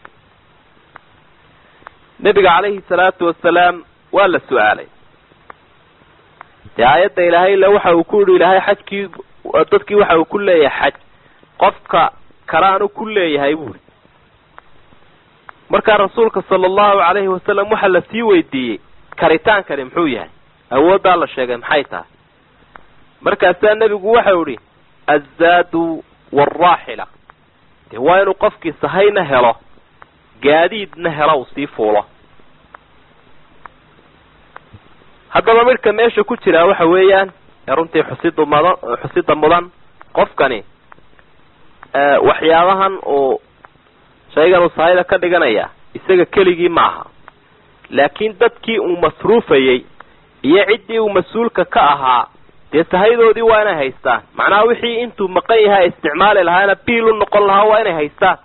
nebiga calayhi salaatu wasalaam waa la su-aalay dee aayadda ilaahay le waxa uu ku yihi ilaahay xajkii dadkii waxa uu ku leeyahay xaj qofka kalaanu ku leeyahay buuri markaa rasuulka sala allahu calayhi wasalam waxaa la sii weydiiyey karitaankani muxuu yahay awooddaa la sheegay maxay tahay markaasaa nebigu waxau idhi azzaadu waalraaxila dee waa inuu qofkii sahayna helo gaadiidna helo uu sii fuulo haddaba midhka meesha ku jiraa waxa weeyaan ee runtii xusida mudan xusida mudan qofkani waxyaabahan uu shaygan uu sahayda ka dhiganaya isaga keligii ma aha laakiin dadkii uu masruufayey iyo ciddii uu mas-uulka ka ahaa dee sahaydoodii waa inay haystaan macnaha wixii intuu maqan yahay isticmaali lahaana biil u noqon lahaa waa inay haystaan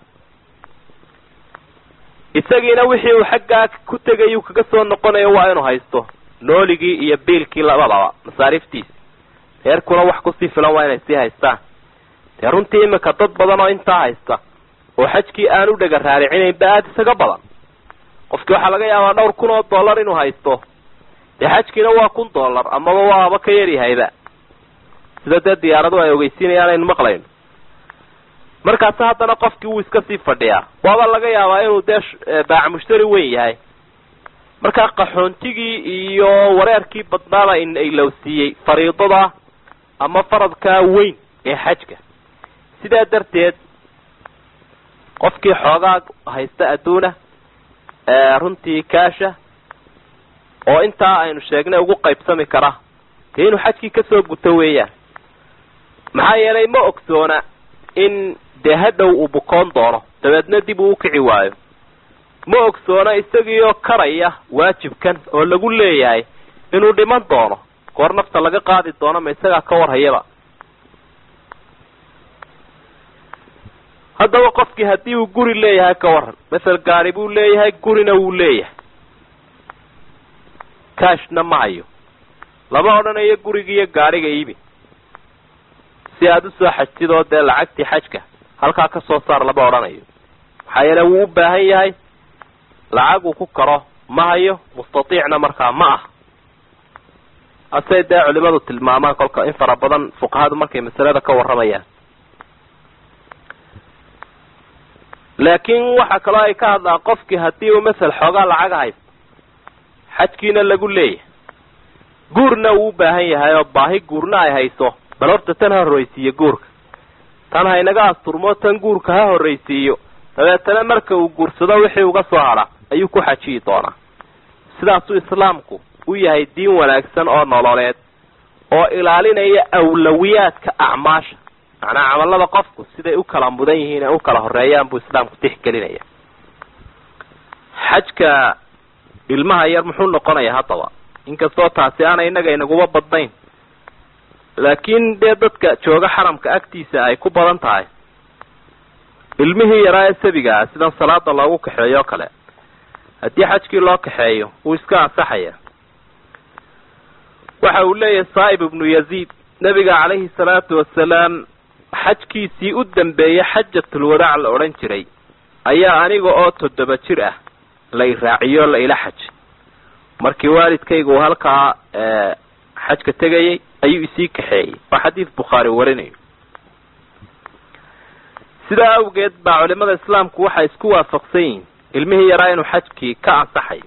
isagiina wixii uu xaggaa ku tegayuu kaga soo noqonayo waa inuu haysto nooligii iyo biilkii labadaba masaariiftiisi reerkuna wax kusii filan waa inay sii haystaan dee runtii iminka dad badan oo intaa haysta oo xajkii aan u dhega raaricinaynba aada isaga badan qofkii waxaa laga yaabaa dhowr kun oo dollar inuu haysto dee xajkiina waa kun dollar amaba waaba ka yaryahayba sida dee diyaaradu ay ogeysiinayaan aynu maqlayno markaasi haddana qofkii wuu iska sii fadhiyaa waaba laga yaabaa inuu dee baac mushtari weyn yahay markaa qaxoontigii iyo wareerkii badnaada inlowsiiyey fariidada ama faradkaa weyn ee xajka sidaa darteed qofkii xoogaa haysta adduuna runtii kaasha oo intaa aynu sheegnay ugu qaybsami kara dee inuu xajkii kasoo guto weeyaan maxaa yeelay ma ogsoona in dee hadhow uu bukoon doono dabeedna dib uu ukici waayo ma ogsoona isagiioo karaya waajibkan oo lagu leeyahay inuu dhiman doono goor nafta laga qaadi doono ma isagaa ka warhayaba haddaba qofkii haddii uu guri leeyahay ka waran masel gaari buu leeyahay gurina wuu leeyahay kaashna ma hayo lama odhanayo guriga iyo gaariga iibi si aada usoo xajtid oo dee lacagtii xajka halkaa ka soo saar lama odhanayo maxaa yeele wuu u baahan yahay lacag uu ku karo ma hayo mustatiicna markaa ma ah asay dee culimadu tilmaamaan kolka in fara badan fuqahadu markay masalada ka warramayaan laakiin waxa kaloo ay ka hadlaan qofkii haddii uu masel xoogaa lacaga haysto xajkiina lagu leeyahay guurna uu u baahan yahay oo baahi guurna ay hayso bal horta tan ha horraysiiyo guurka tan haynaga asturmo tan guurka ha horraysiiyo dabeetana marka uu guursado wixii uga soo hadha ayuu ku xajiyi doonaa sidaasuu islaamku u yahay diin wanaagsan oo nololeed oo ilaalinaya awlawiyaadka acmaasha macnaa camalada qofku siday u kala mudan yihiin ee u kala horeeyaan buu islaamku tixgelinaya xajka ilmaha yar muxuu noqonayaa haddaba inkastoo taasi aana innaga inaguba badnayn laakiin dee dadka jooga xaramka agtiisa ay ku badan tahay ilmihii yaraa ee sabiga ah sidan salaada loogu kaxeeyo o kale haddii xajkii loo kaxeeyo wuu iska ansaxaya waxa uu leeyahay saa'ib ibnu yaziid nabiga calayhi salaatu wasalaam xajkiisii u dambeeyey xajatulwadaac la odhan jiray ayaa aniga oo toddoba jir ah la iraaciyo la ila xaj markii waalidkayga uu halkaa xajka tegayay ayuu isii kaxeeyey waa xadiis bukhaari warinayo sidaa awgeed baa culimada islaamku waxay isku waafaqsan yihiin ilmihii yaraa inuu xajkii ka ansaxayo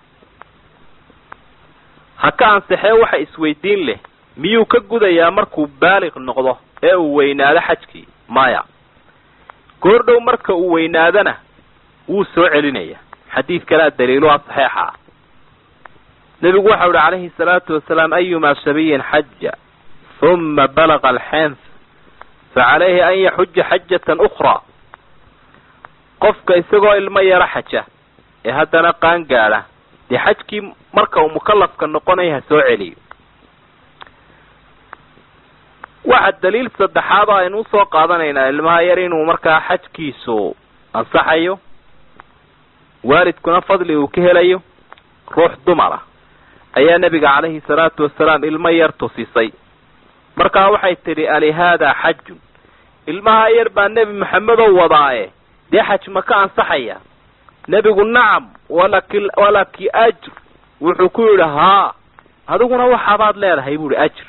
ha ka ansaxee waxa isweydiin leh miyuu ka gudayaa markuu baaliq noqdo ee uu weynaado xajkii maya goordhow marka uu weynaadana wuu soo celinaya xadiid kalea daliiluha saxiixa ah nebigu waxau uhi calayhi salaatu wasalaam ayumaa shabiyin xaja uma balaqa alxenf facalayhi an yaxuja xajatan ukhraa qofka isagoo ilmo yaro xaja ee haddana qaan gaadha dee xajkii marka uu mukalafka noqonaya ha soo celiyo waxa daliil saddexaad oo aynu soo qaadanaynaa ilmaha yar inuu markaa xajkiisu ansaxayo waalidkuna fadli uu ka helayo ruux dumara ayaa nabiga calayhi salaatu wasalaam ilmo yar tusisay markaa waxay tidhi alihaada xajun ilmaha yar baa nebi maxamed oo wadaaye dee xaj ma ka ansaxaya nebigu nacam walaki walaki ajr wuxuu ku yidhi haa adiguna waxaabaad leedahay buuhi ajr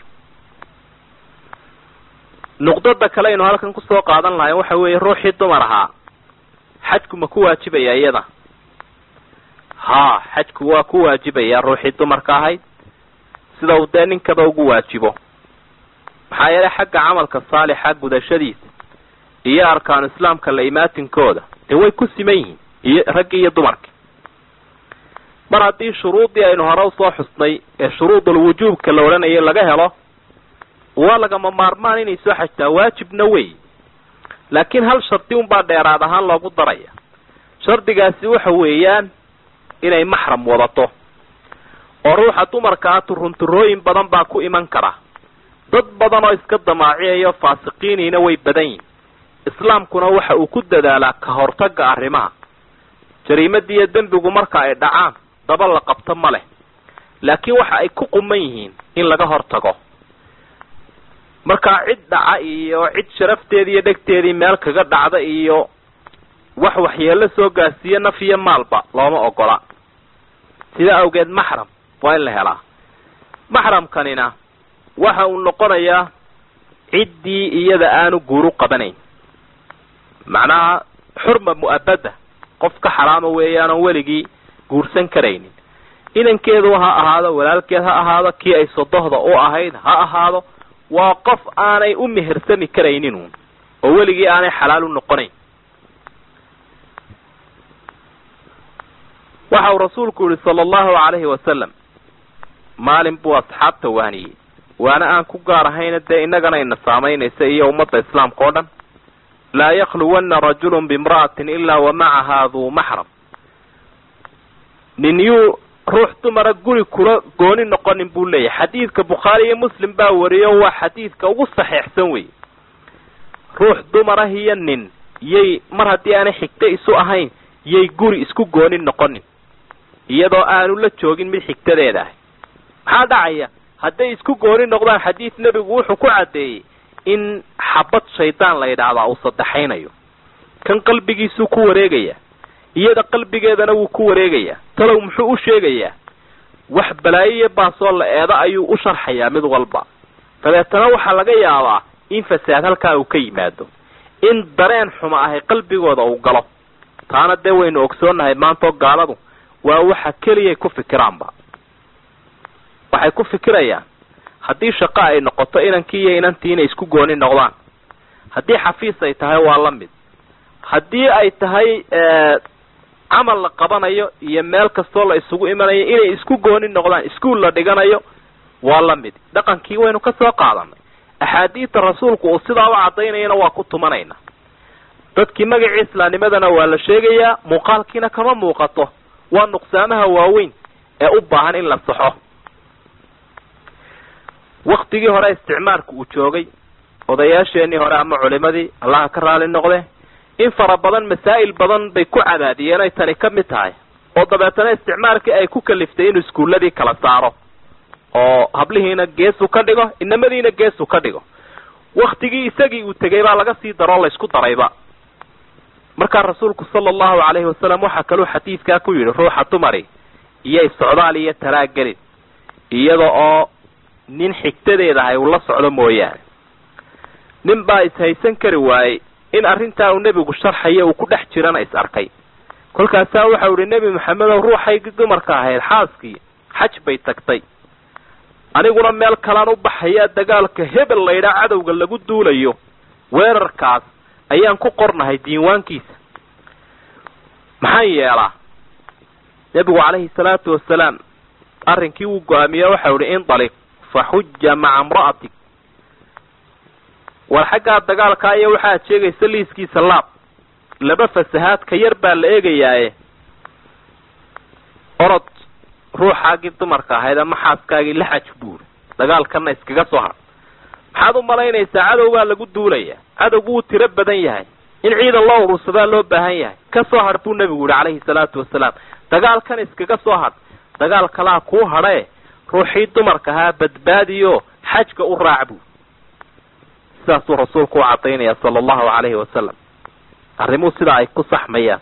nuqdada kale aynu halkan kusoo qaadan lahayn waxa weeye ruuxii dumar ahaa xajku ma ku waajibaya iyada haa xajku waa ku waajibaya ruuxii dumarka ahayd sida uu dee ninkaba ugu waajibo maxaa yeelay xagga camalka saalixa gudashadiisa iyo arkaanu islaamka la imaatinkooda dee way ku siman yihiin iyo raggii iyo dumarkii mar haddii shuruudii aynu hore usoo xusnay ee shuruudulwujuubka la odhanayay laga helo waa lagama maarmaan inay soo xajtaa waajibna wey laakiin hal shardi unbaa dheeraad ahaan loogu daraya shardigaasi waxa weeyaan inay maxram wadato oo ruuxa dumarka ah turunturooyin badan baa ku iman kara dad badan oo iska damaaciyayo faasiqiiniina way badan yihin islaamkuna waxa uu ku dadaalaa ka hortagga arrimaha jariimadii iyo dembigu marka ay dhacaan daba la qabto ma leh laakiin waxa ay ku quman yihiin in laga hortago markaa cid dhaca iyo cid sharafteedii iyo dhegteedii meel kaga dhacda iyo wax waxyeello soo gaarsiiyo naf iyo maalba looma ogola sidaa awgeed maxram waa in la helaa maxramkanina waxa uu noqonayaa ciddii iyada aanu guuru qabanayn macnaha xurma mu'abada qof ka xaraama weeyaan oon weligii guursan karaynin inankeedu ha ahaado walaalkeed ha ahaado kii ay sodohda u ahayd ha ahaado waa qof aanay u mehersami karaynin uun oo weligii aanay xalaal u noqonayn waxa uu rasuulku yihi sala allahu calayhi wasalam maalin buu asxaabta waaniyey waana aan ku gaar ahayna dee innagana ina saamaynaysa iyo ummadda islaamka oo dhan laa yakhluwanna rajulun biimra'atin ilaa wa macahaa duu maxram nin yuu ruux dumara guri kula gooni noqonin buu leeyahay xadiidka bukhaari iyo muslim baa wariyo waa xadiidka ugu saxiixsan wey ruux dumarah iyo nin yay mar haddii aanay xigto isu ahayn yay guri isku gooni noqonin iyadoo aanu la joogin mid xigtadeeda ahay maxaa dhacaya hadday isku gooni noqdaan xadiid nebigu wuxuu ku caddeeyey in xabad shaydaan la yidhaahdaa uu saddexaynayo kan qalbigiisuu ku wareegaya iyada qalbigeedana wuu ku wareegayaa talow muxuu u sheegayaa wax balaayiya baasoo la eeda ayuu u sharxayaa mid walba dabeetana waxaa laga yaabaa in fasaad halkaa uu ka yimaado in dareen xuma ahay qalbigooda uu galo taana dee waynu ogsoonnahay maantao gaaladu waa waxa keliyay ku fikiraanba waxay ku fikirayaan haddii shaqo ay noqoto inankii iyo inantii inay isku gooni noqdaan haddii xafiis ay tahay waa la mid haddii ay tahay camal la qabanayo iyo meel kastoo la isugu imanayo inay isku gooni noqdaan iskuol la dhiganayo waa la mid dhaqankii waynu ka soo qaadanay axaadiidta rasuulku uu sidaa u cadaynayana waa ku tumanayna dadkii magacii islaamnimadana waa la sheegayaa muuqaalkiina kama muuqato waa nuqsaamaha waaweyn ee u baahan in la saxo waktigii hore isticmaalku uu joogay odayaasheenii hore ama culimadii allaha ka raali noqde in fara badan masaa'il badan bay ku cadaadiyeen ay tani ka mid tahay oo dabeetana isticmaalkii ay ku kaliftay inuu iskuulladii kala saaro oo hablihiina geesu ka dhigo inamadiina geesu ka dhigo waktigii isagii uu tegay baa laga sii daroo laysku darayba markaa rasuulku sala allahu calayhi wasalam waxaa kaluu xadiidkaa ku yidhi ruuxa dumari iyo isocdaal iyo talaagelin iyada oo nin xigtadeeda ahay uu la socdo mooyaane nin baa ishaysan kari waayey in arrintaa uu nebigu sharxayo uu ku dhex jirana is arkay kolkaasaa waxau ihi nebi maxamedow ruuxaygii dumarka ahayd xaaskii xaj bay tagtay aniguna meel kalaan u baxayaa dagaalka hebel laydhaa cadowga lagu duulayo weerarkaas ayaan ku qornahay diiwaankiisa maxaan yeelaa nebigu calayhi salaatu wasalaam arrinkii wuu go-aamiye waxau ihi indaliq faxuja maca imra'atik war xaggaa dagaalkaa iyo waxaad sheegaysa liiskiisa laab laba fasahaad ka yar baa la eegayaaye orod ruuxaagii dumarka ahayd ama xaaskaagii la xaj buuri dagaalkana iskaga soo har maxaad u malaynaysaa cadow baa lagu duulaya cadowgu wuu tiro badan yahay in ciidan loo urursadaa loo baahan yahay ka soo hadh buu nebigu yihi calayhi salaatu wasalaam dagaalkan iskaga soo hadh dagaal kalaa kuu hadhae ruuxii dumarka ahaa badbaadiyo xajka u raac buu sidaasuu rasuulku u cadaynaya sala allahu calayhi wasalam arrimuhu sidaa ay ku saxmayaan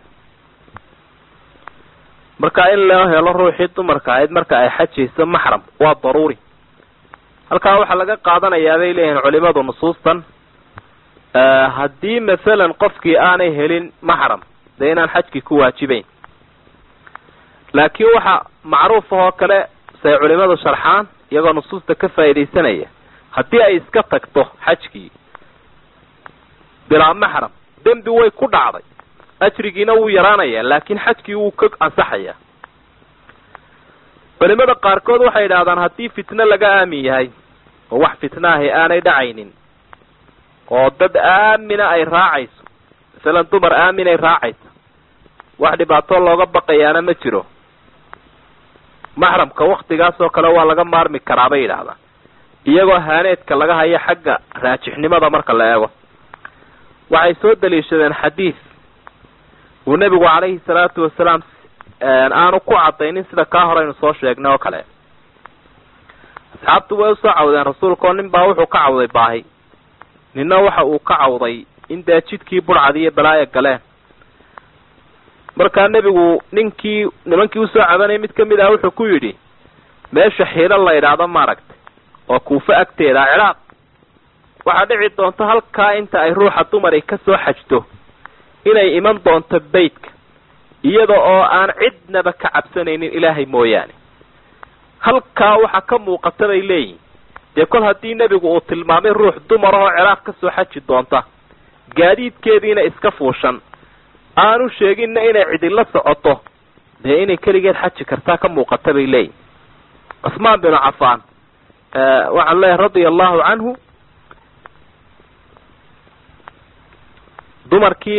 marka in loo helo ruuxii dumarka ahayd marka ay xajayso maxram waa daruuri halkaa waxaa laga qaadanayaa bay leeyihiin culimadu nusuustan haddii masalan qofkii aanay helin maxram dee inaan xajkii ku waajibayn laakiin waxa macruuf ahoo kale say culimadu sharxaan iyagoo nusuusta ka faaidaysanaya haddii ay iska tagto xajkii bilaa maxram dembi way ku dhacday ajrigiina wuu yaraanaya laakiin xajkii wuu ka ansaxaya culimada qaarkood waxay yidhahdaan haddii fitno laga aamin yahay oo wax fitna ahi aanay dhacaynin oo dad aamina ay raacayso masalan dumar aamin ay raacayso wax dhibaato looga baqayaana ma jiro maxramka waktigaas oo kale waa laga maarmi karaa bay yidhaahdaan iyagoo haaneedka laga hayo xagga raajixnimada marka la eego waxay soo daliishadeen xadiis uu nebigu calayhi salaatu wasalaam aanu ku cadaynin sida kaa hore aynu soo sheegnay oo kale asxaabtu way usoo cawdeen rasuulka oo nin baa wuxuu ka cawday baahi ninna waxa uu ka cawday in dee jidkii burcadi iyo balaaya galeen markaa nebigu ninkii nimankii usoo cabanayay mid kamid ah wuxuu ku yidhi meesha xiilo la yidhaahdo maaragtay oo kuufo agteeda ciraaq waxaa dhici doonta halkaa inta ay ruuxa dumari ka soo xajto inay iman doonto beytka iyada oo aan cidnaba ka cabsanaynin ilaahay mooyaane halkaa waxaa ka muuqata bay leeyihin dee kol haddii nebigu uu tilmaamay ruux dumar ahoo ciraaq ka soo xaji doonta gaadiidkeediina iska fuushan aanu sheeginna inay cidila socoto dee inay keligeed xaji kartaa ka muuqata bay leeyihin cusmaan binu cafaan waxaan leeyahay radia allahu canhu dumarkii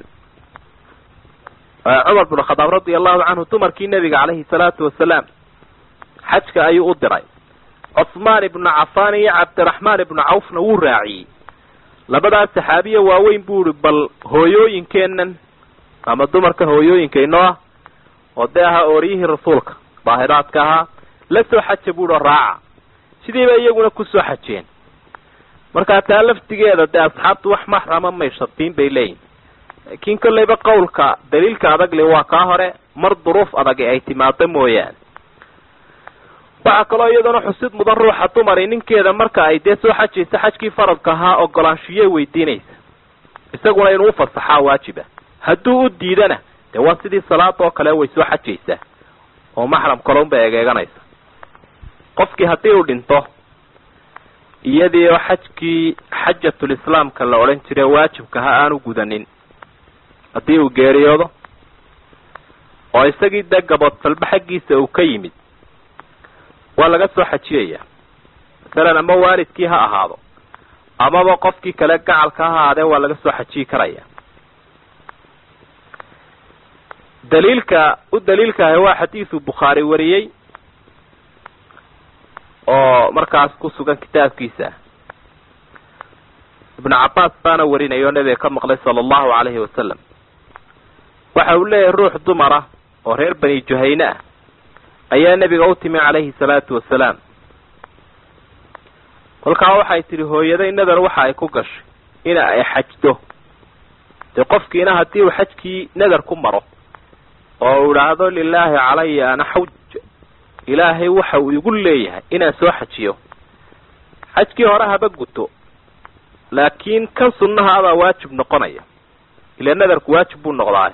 cumar binu khadaab radia allahu canhu dumarkii nebiga calayhi salaatu wasalaam xajka ayuu u diray cusmaan ibnu cafaan iyo cabdiraxmaan ibnu cawfna wuu raaciyey labadaas saxaabiya waaweyn buu ihi bal hooyooyinkeennan ama dumarka hooyooyinkaynoo ah oo dee ahaa ooriyihii rasuulka daahiraadka ahaa la soo xaja buuhi oo raaca sidiiba iyaguna kusoo xajeen markaa taa laftigeeda dee asxaabtu wax maxrama may shartiin bay leeyihin laakiin kollayba qawlka daliilka adagle waa kaa hore mar duruuf adagi ay timaado mooyaane waxaa kaloo iyadana xusid mudan ruuxa dumari ninkeeda marka ay dee soo xajaysa xajkii faradka ahaa ogolaanshiyay weydiinaysa isaguna inuu ufasaxaa waajiba hadduu u diidana dee waa sidii salaada oo kale way soo xajaysaa oo maxram kalounbay egeeganaysa qofkii haddii uu dhinto iyadii oo xajkii xajatulislaamka la odhan jire waajibka ha aanu gudanin haddii uu geeriyoodo oo isagii dee gaboodfalba xaggiisa uu ka yimid waa laga soo xajiyaya masalan ama waalidkii ha ahaado amaba qofkii kale gacalka ha ahaadee waa laga soo xajiyi karaya daliilka u daliilkaahi waa xadiisu bukhaari wariyey oo markaas ku sugan kitaabkiisa ibnu cabbaas baana warinaya oo nebiga ka maqlay sala allahu calayhi wasalam waxa uu leeyahay ruux dumar ah oo reer bani juhayne ah ayaa nebiga u timi calayhi salaatu wasalaam kolkaa waxay tidhi hooyaday nadar waxa ay ku gashay ina ay xajdo dee qofkiina haddii uu xajkii nadar ku maro oo uu idhaahdo lilaahi calaya ana xawj ilaahay waxa uu igu leeyahay inaan soo xajiyo xajkii hore haba guto laakiin kan sunnaha abaa waajib noqonaya ila nadarku waajib buu noqdaa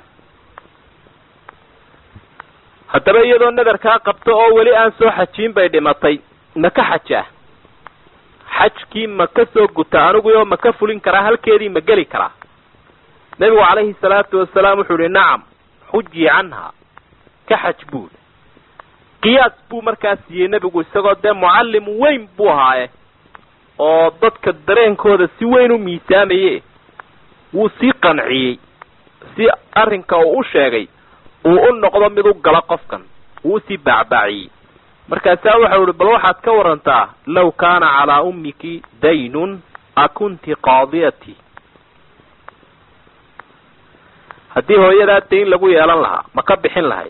haddaba iyadoo nadarkaa qabto oo weli aan soo xajiin bay dhimatay ma ka xajaa xajkii ma ka soo guta aniguoo ma ka fulin karaa halkeedii ma geli karaa nebigu calayhi salaatu wasalaam wuxuu ihi nacam xujii canha ka xaj buuli qiyaas buu markaas siiyey nebigu isagoo dee mucallim weyn buu ahaaye oo dadka dareenkooda si weyn u miisaamaye wuu sii qanciyey si arrinka uu u sheegay uu u noqdo mid u gala qofkan wuu usii baacbaaciyey markaasaa waxau ihi bal waxaad ka warantaa law kaana calaa ummiki daynun akunti qaadiyati haddii hooyadaa dayn lagu yeelan lahaa ma ka bixin lahayd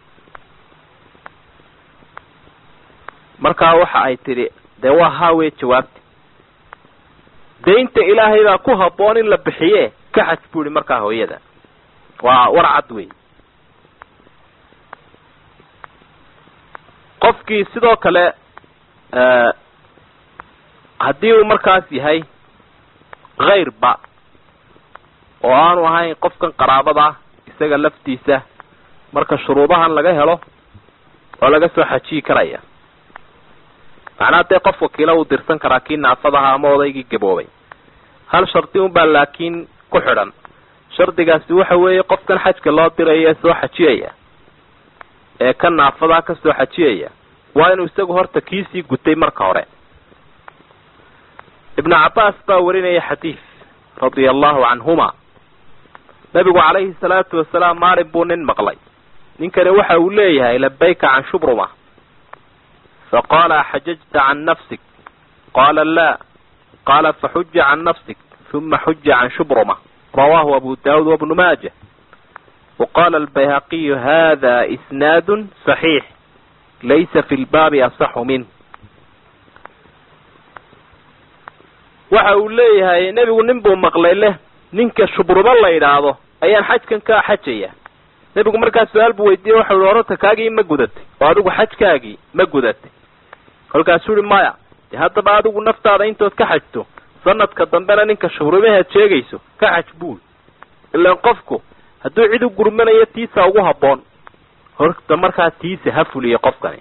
markaa waxa ay tidhi dee waa haawee jawaabta daynta ilaahay baa ku habboon in la bixiye ka xaj buu ihi markaa hooyada waa war cad wey qofkii sidoo kale haddii uu markaas yahay kayrba oo aanu ahayn qofkan qaraabada isaga laftiisa marka shuruudahan laga helo oo laga soo xajiyi karaya macnaa dee qof wakiila uu dirsan karaa kii naafadaha ama odaygii gaboobay hal shardi un baa laakiin ku xidhan shardigaasi waxa weeye qofkan xajka loo diraya ee soo xajiyaya ee ka naafadaa ka soo xajiyaya waa inuu isagu horta kiisii gutay marka hore ibnu cabbaas baa warinaya xadiis radia allahu canhuma nabigu calayhi salaatu wasalaam maalin buu nin maqlay ninkani waxa uu leeyahay labayka can shubruma faqaala xajajta can nafsik qaala laa qaala faxuja can nafsik uma xuja can shubruma rawaahu abu daawud wabnu maaja waqala albayhaqiyu hada isnaadu صaxiix laysa fi lbaabi asaxu min waxa uu leeyahay nebigu nin buu maqlay leh ninka shubrumo la yidhaahdo ayaan xajkan kaa xajaya nebigu markaa su-aal buu weydiiyey waxau ihi oranta kaagii ma gudatay oo adigu xajkaagii ma gudatay kolkaasuu ihi maya de haddaba adigu naftaada intood ka xajto sanadka dambena ninka shubrumaheed sheegayso ka xaj buul ilaan qofku hadduu cid u gurmanayo tiisa ugu habboon horta markaa tiisa ha fuliyo qofkani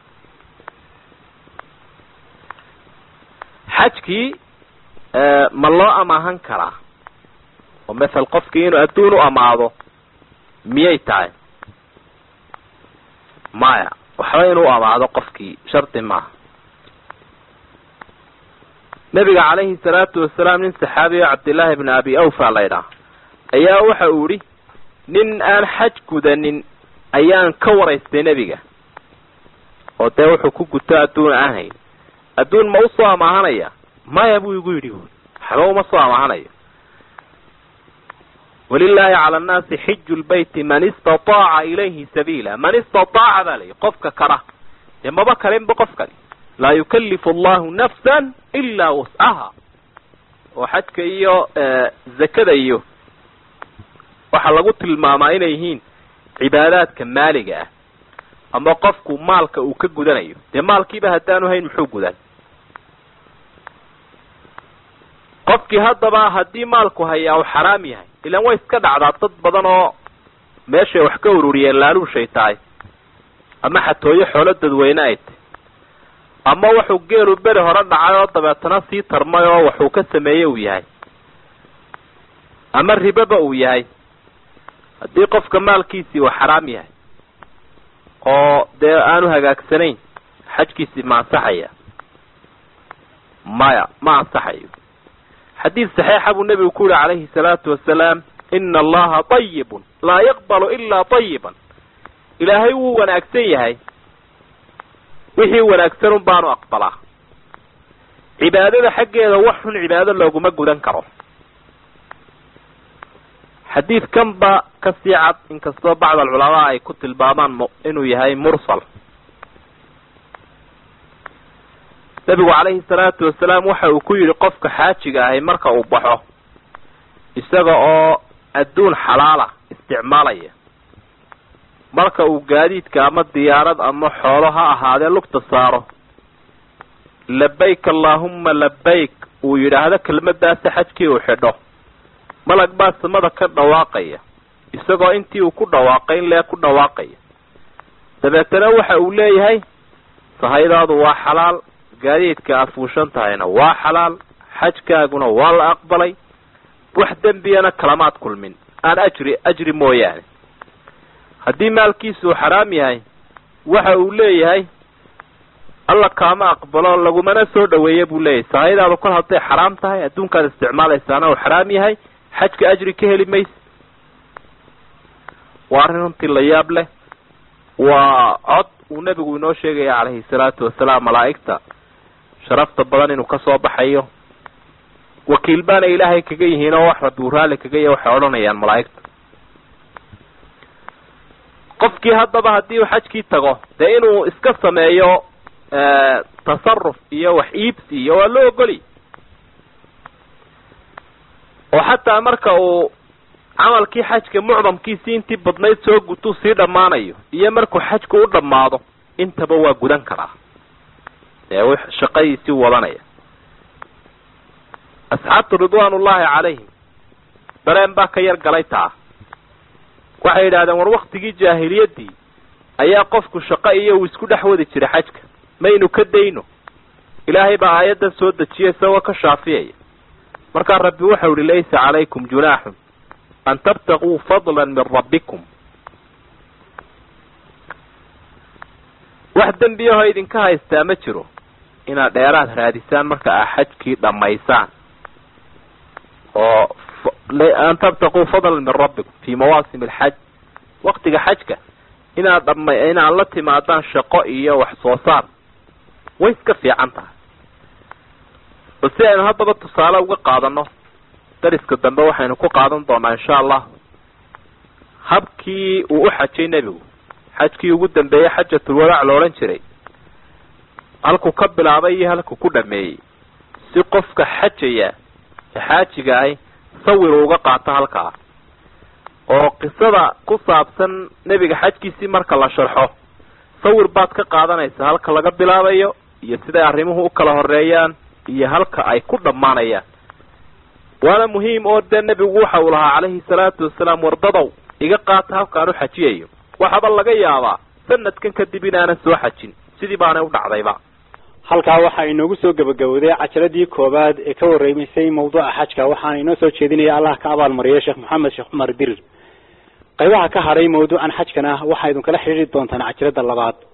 xajkii ma loo amaahan karaa oo mathal qofkii inuu adduun u amaado miyay tahay maya waxba inuu amaado qofkii shardi maaha nabiga calayhi salaatu wasalaam nin saxaabiyo cabdillaahi bni abi awfa laydhaah ayaa waxa uu idhi nin aan xaj gudanin ayaan ka waraystay nebiga oo dee wuxuu ku guto adduun aan hayn adduun ma usoo amaahanaya maya buu igu yidhi waxba uma soo amaahanayo walilaahi cala annaasi xiju lbayti man istataaca ilayhi sabiila man istataaca baa layihi qofka kara dee maba kalinba qofkani laa yukallifu allahu nafsan ilaa wuscaha oo xajka iyo zakada iyo waxaa lagu tilmaamaa inay yihiin cibaadaadka maaliga ah ama qofku maalka uu ka gudanayo dee maalkiiba haddaanu hayn muxuu gudan qofkii haddaba haddii maalku hayaa uu xaraam yahay ilaan way iska dhacdaa dad badan oo meeshay wax ka ururiyeen laaluushay tahay ama xatooyo xoolo dadweyne ay tahy ama wuxuu geelu beri hore dhacay oo dabeetana sii tarmay oo waxuu ka sameeyey uu yahay ama ribaba uu yahay haddii qofka maalkiisii uu xaraam yahay oo dee aanu hagaagsanayn xajkiisii ma ansaxaya maya ma ansaxayo xadiid saxiixa buu nebigu ku yihi calayhi salaatu wasalaam ina allaha طayibun laa yaqbalu ilaa طayiban ilaahay wuu wanaagsan yahay wixii wanaagsan un baanu aqbalaa cibaadada xaggeeda wax xun cibaado looguma gudan karo xadiidkan ba kasii cad inkastoo bacd alculamaa ay ku tilmaamaan inuu yahay mursal nebigu calayhi salaatu wasalaam waxa uu ku yidhi qofka xaajiga ahay marka uu baxo isaga oo adduun xalaala isticmaalaya marka uu gaadiidka ama diyaarad ama xoolo ha ahaadee lugta saaro labayk allaahumma labayk uu yidhaahdo kelmadaasi xajkii uu xidho malag baa samada ka dhawaaqaya isagoo intii uu ku dhawaaqay in lee ku dhawaaqaya dabeetana waxa uu leeyahay sahaydaadu waa xalaal gaadiidka aad fuushan tahayna waa xalaal xajkaaguna waa la aqbalay wax dembiyana kalamaad kulmin aan ajri ajri mooyaane haddii maalkiisu uu xaraam yahay waxa uu leeyahay alla kaama aqbalo lagumana soo dhaweeya buu leeyahay sahaydaadu kol hadday xaraam tahay adduunkaad isticmaalaysaana uu xaraam yahay xajka ajri ka heli mayse waa arrin runtii la yaab leh waa cod uu nebigu inoo sheegaya calayhi salaatu wasalaam malaa'igta sharafta badan inuu kasoo baxayo wakiil baana ilaahay kaga yihiin oo wax rabbi uu raalli kaga yahay waxay odhanayaan malaa'igta qofkii haddaba haddii uu xajkii tago dee inuu iska sameeyo tasaruf iyo wax iibsi iyo waa loo ogoli oo xataa marka uu camalkii xajka mucdamkiisii intii badnayd soo gutuu sii dhammaanayo iyo markuu xajku u dhammaado intaba waa gudan karaa ee shaqadiisii wadanaya asxaabtu ridwaan ullaahi calayhim dareen baa ka yar galay taa waxay yidhahdeen war waktigii jaahiliyaddii ayaa qofku shaqo iyo uu isku dhex wadi jiray xajka maynu ka dayno ilaahay baa aayaddan soo dejiyay isagoo ka shaafiyaya markaa rabbi waxau ihi laysa calaykum junaaxun an tabtaguu fadlan min rabbikum wax dembiyaho idinka haystaa ma jiro inaad dheeraad raadisaan marka aa xajkii dhammaysaan oo an tabtaguu fadlan min rabbikum fii mawaasim alxaj waktiga xajka inaad dhama inaad la timaadaan shaqo iyo wax soo saar way iska fiican tahay bal si aynu haddaba tusaale uga qaadano dariska dambe waxaynu ku qaadan doonaa insha allah habkii uu u xajay nebigu xajkii ugu dambeeyey xajatulwadaac la odhan jiray halkuu ka bilaabay iyo halkuu ku dhameeyey si qofka xajaya ee xaajiga ahy sawir uga qaato halkaa oo qisada ku saabsan nebiga xajkiisii marka la sharxo sawir baad ka qaadanaysa halka laga bilaabayo iyo siday arrimuhu u kala horeeyaan iyo halka ay ku dhammaanayaan waana muhiim oo dee nebigu waxa uu lahaa calayhi salaatu wasalaam wardadow iga qaata habkaan u xajiyayo waxaba laga yaabaa sanadkan kadib inaanan soo xajin sidii baanay u dhacdayba halkaa waxaa inoogu soo gabagabowday cajaladii koobaad ee ka warreymaysay mawduuca xajka waxaana inoo soo jeedinaya allah ka abaalmariyay sheekh maxamed sheekh cumar dirir qaybaha ka hadhay mawduucan xajkana waxaa idinkala xidhiiri doontaan cajalada labaad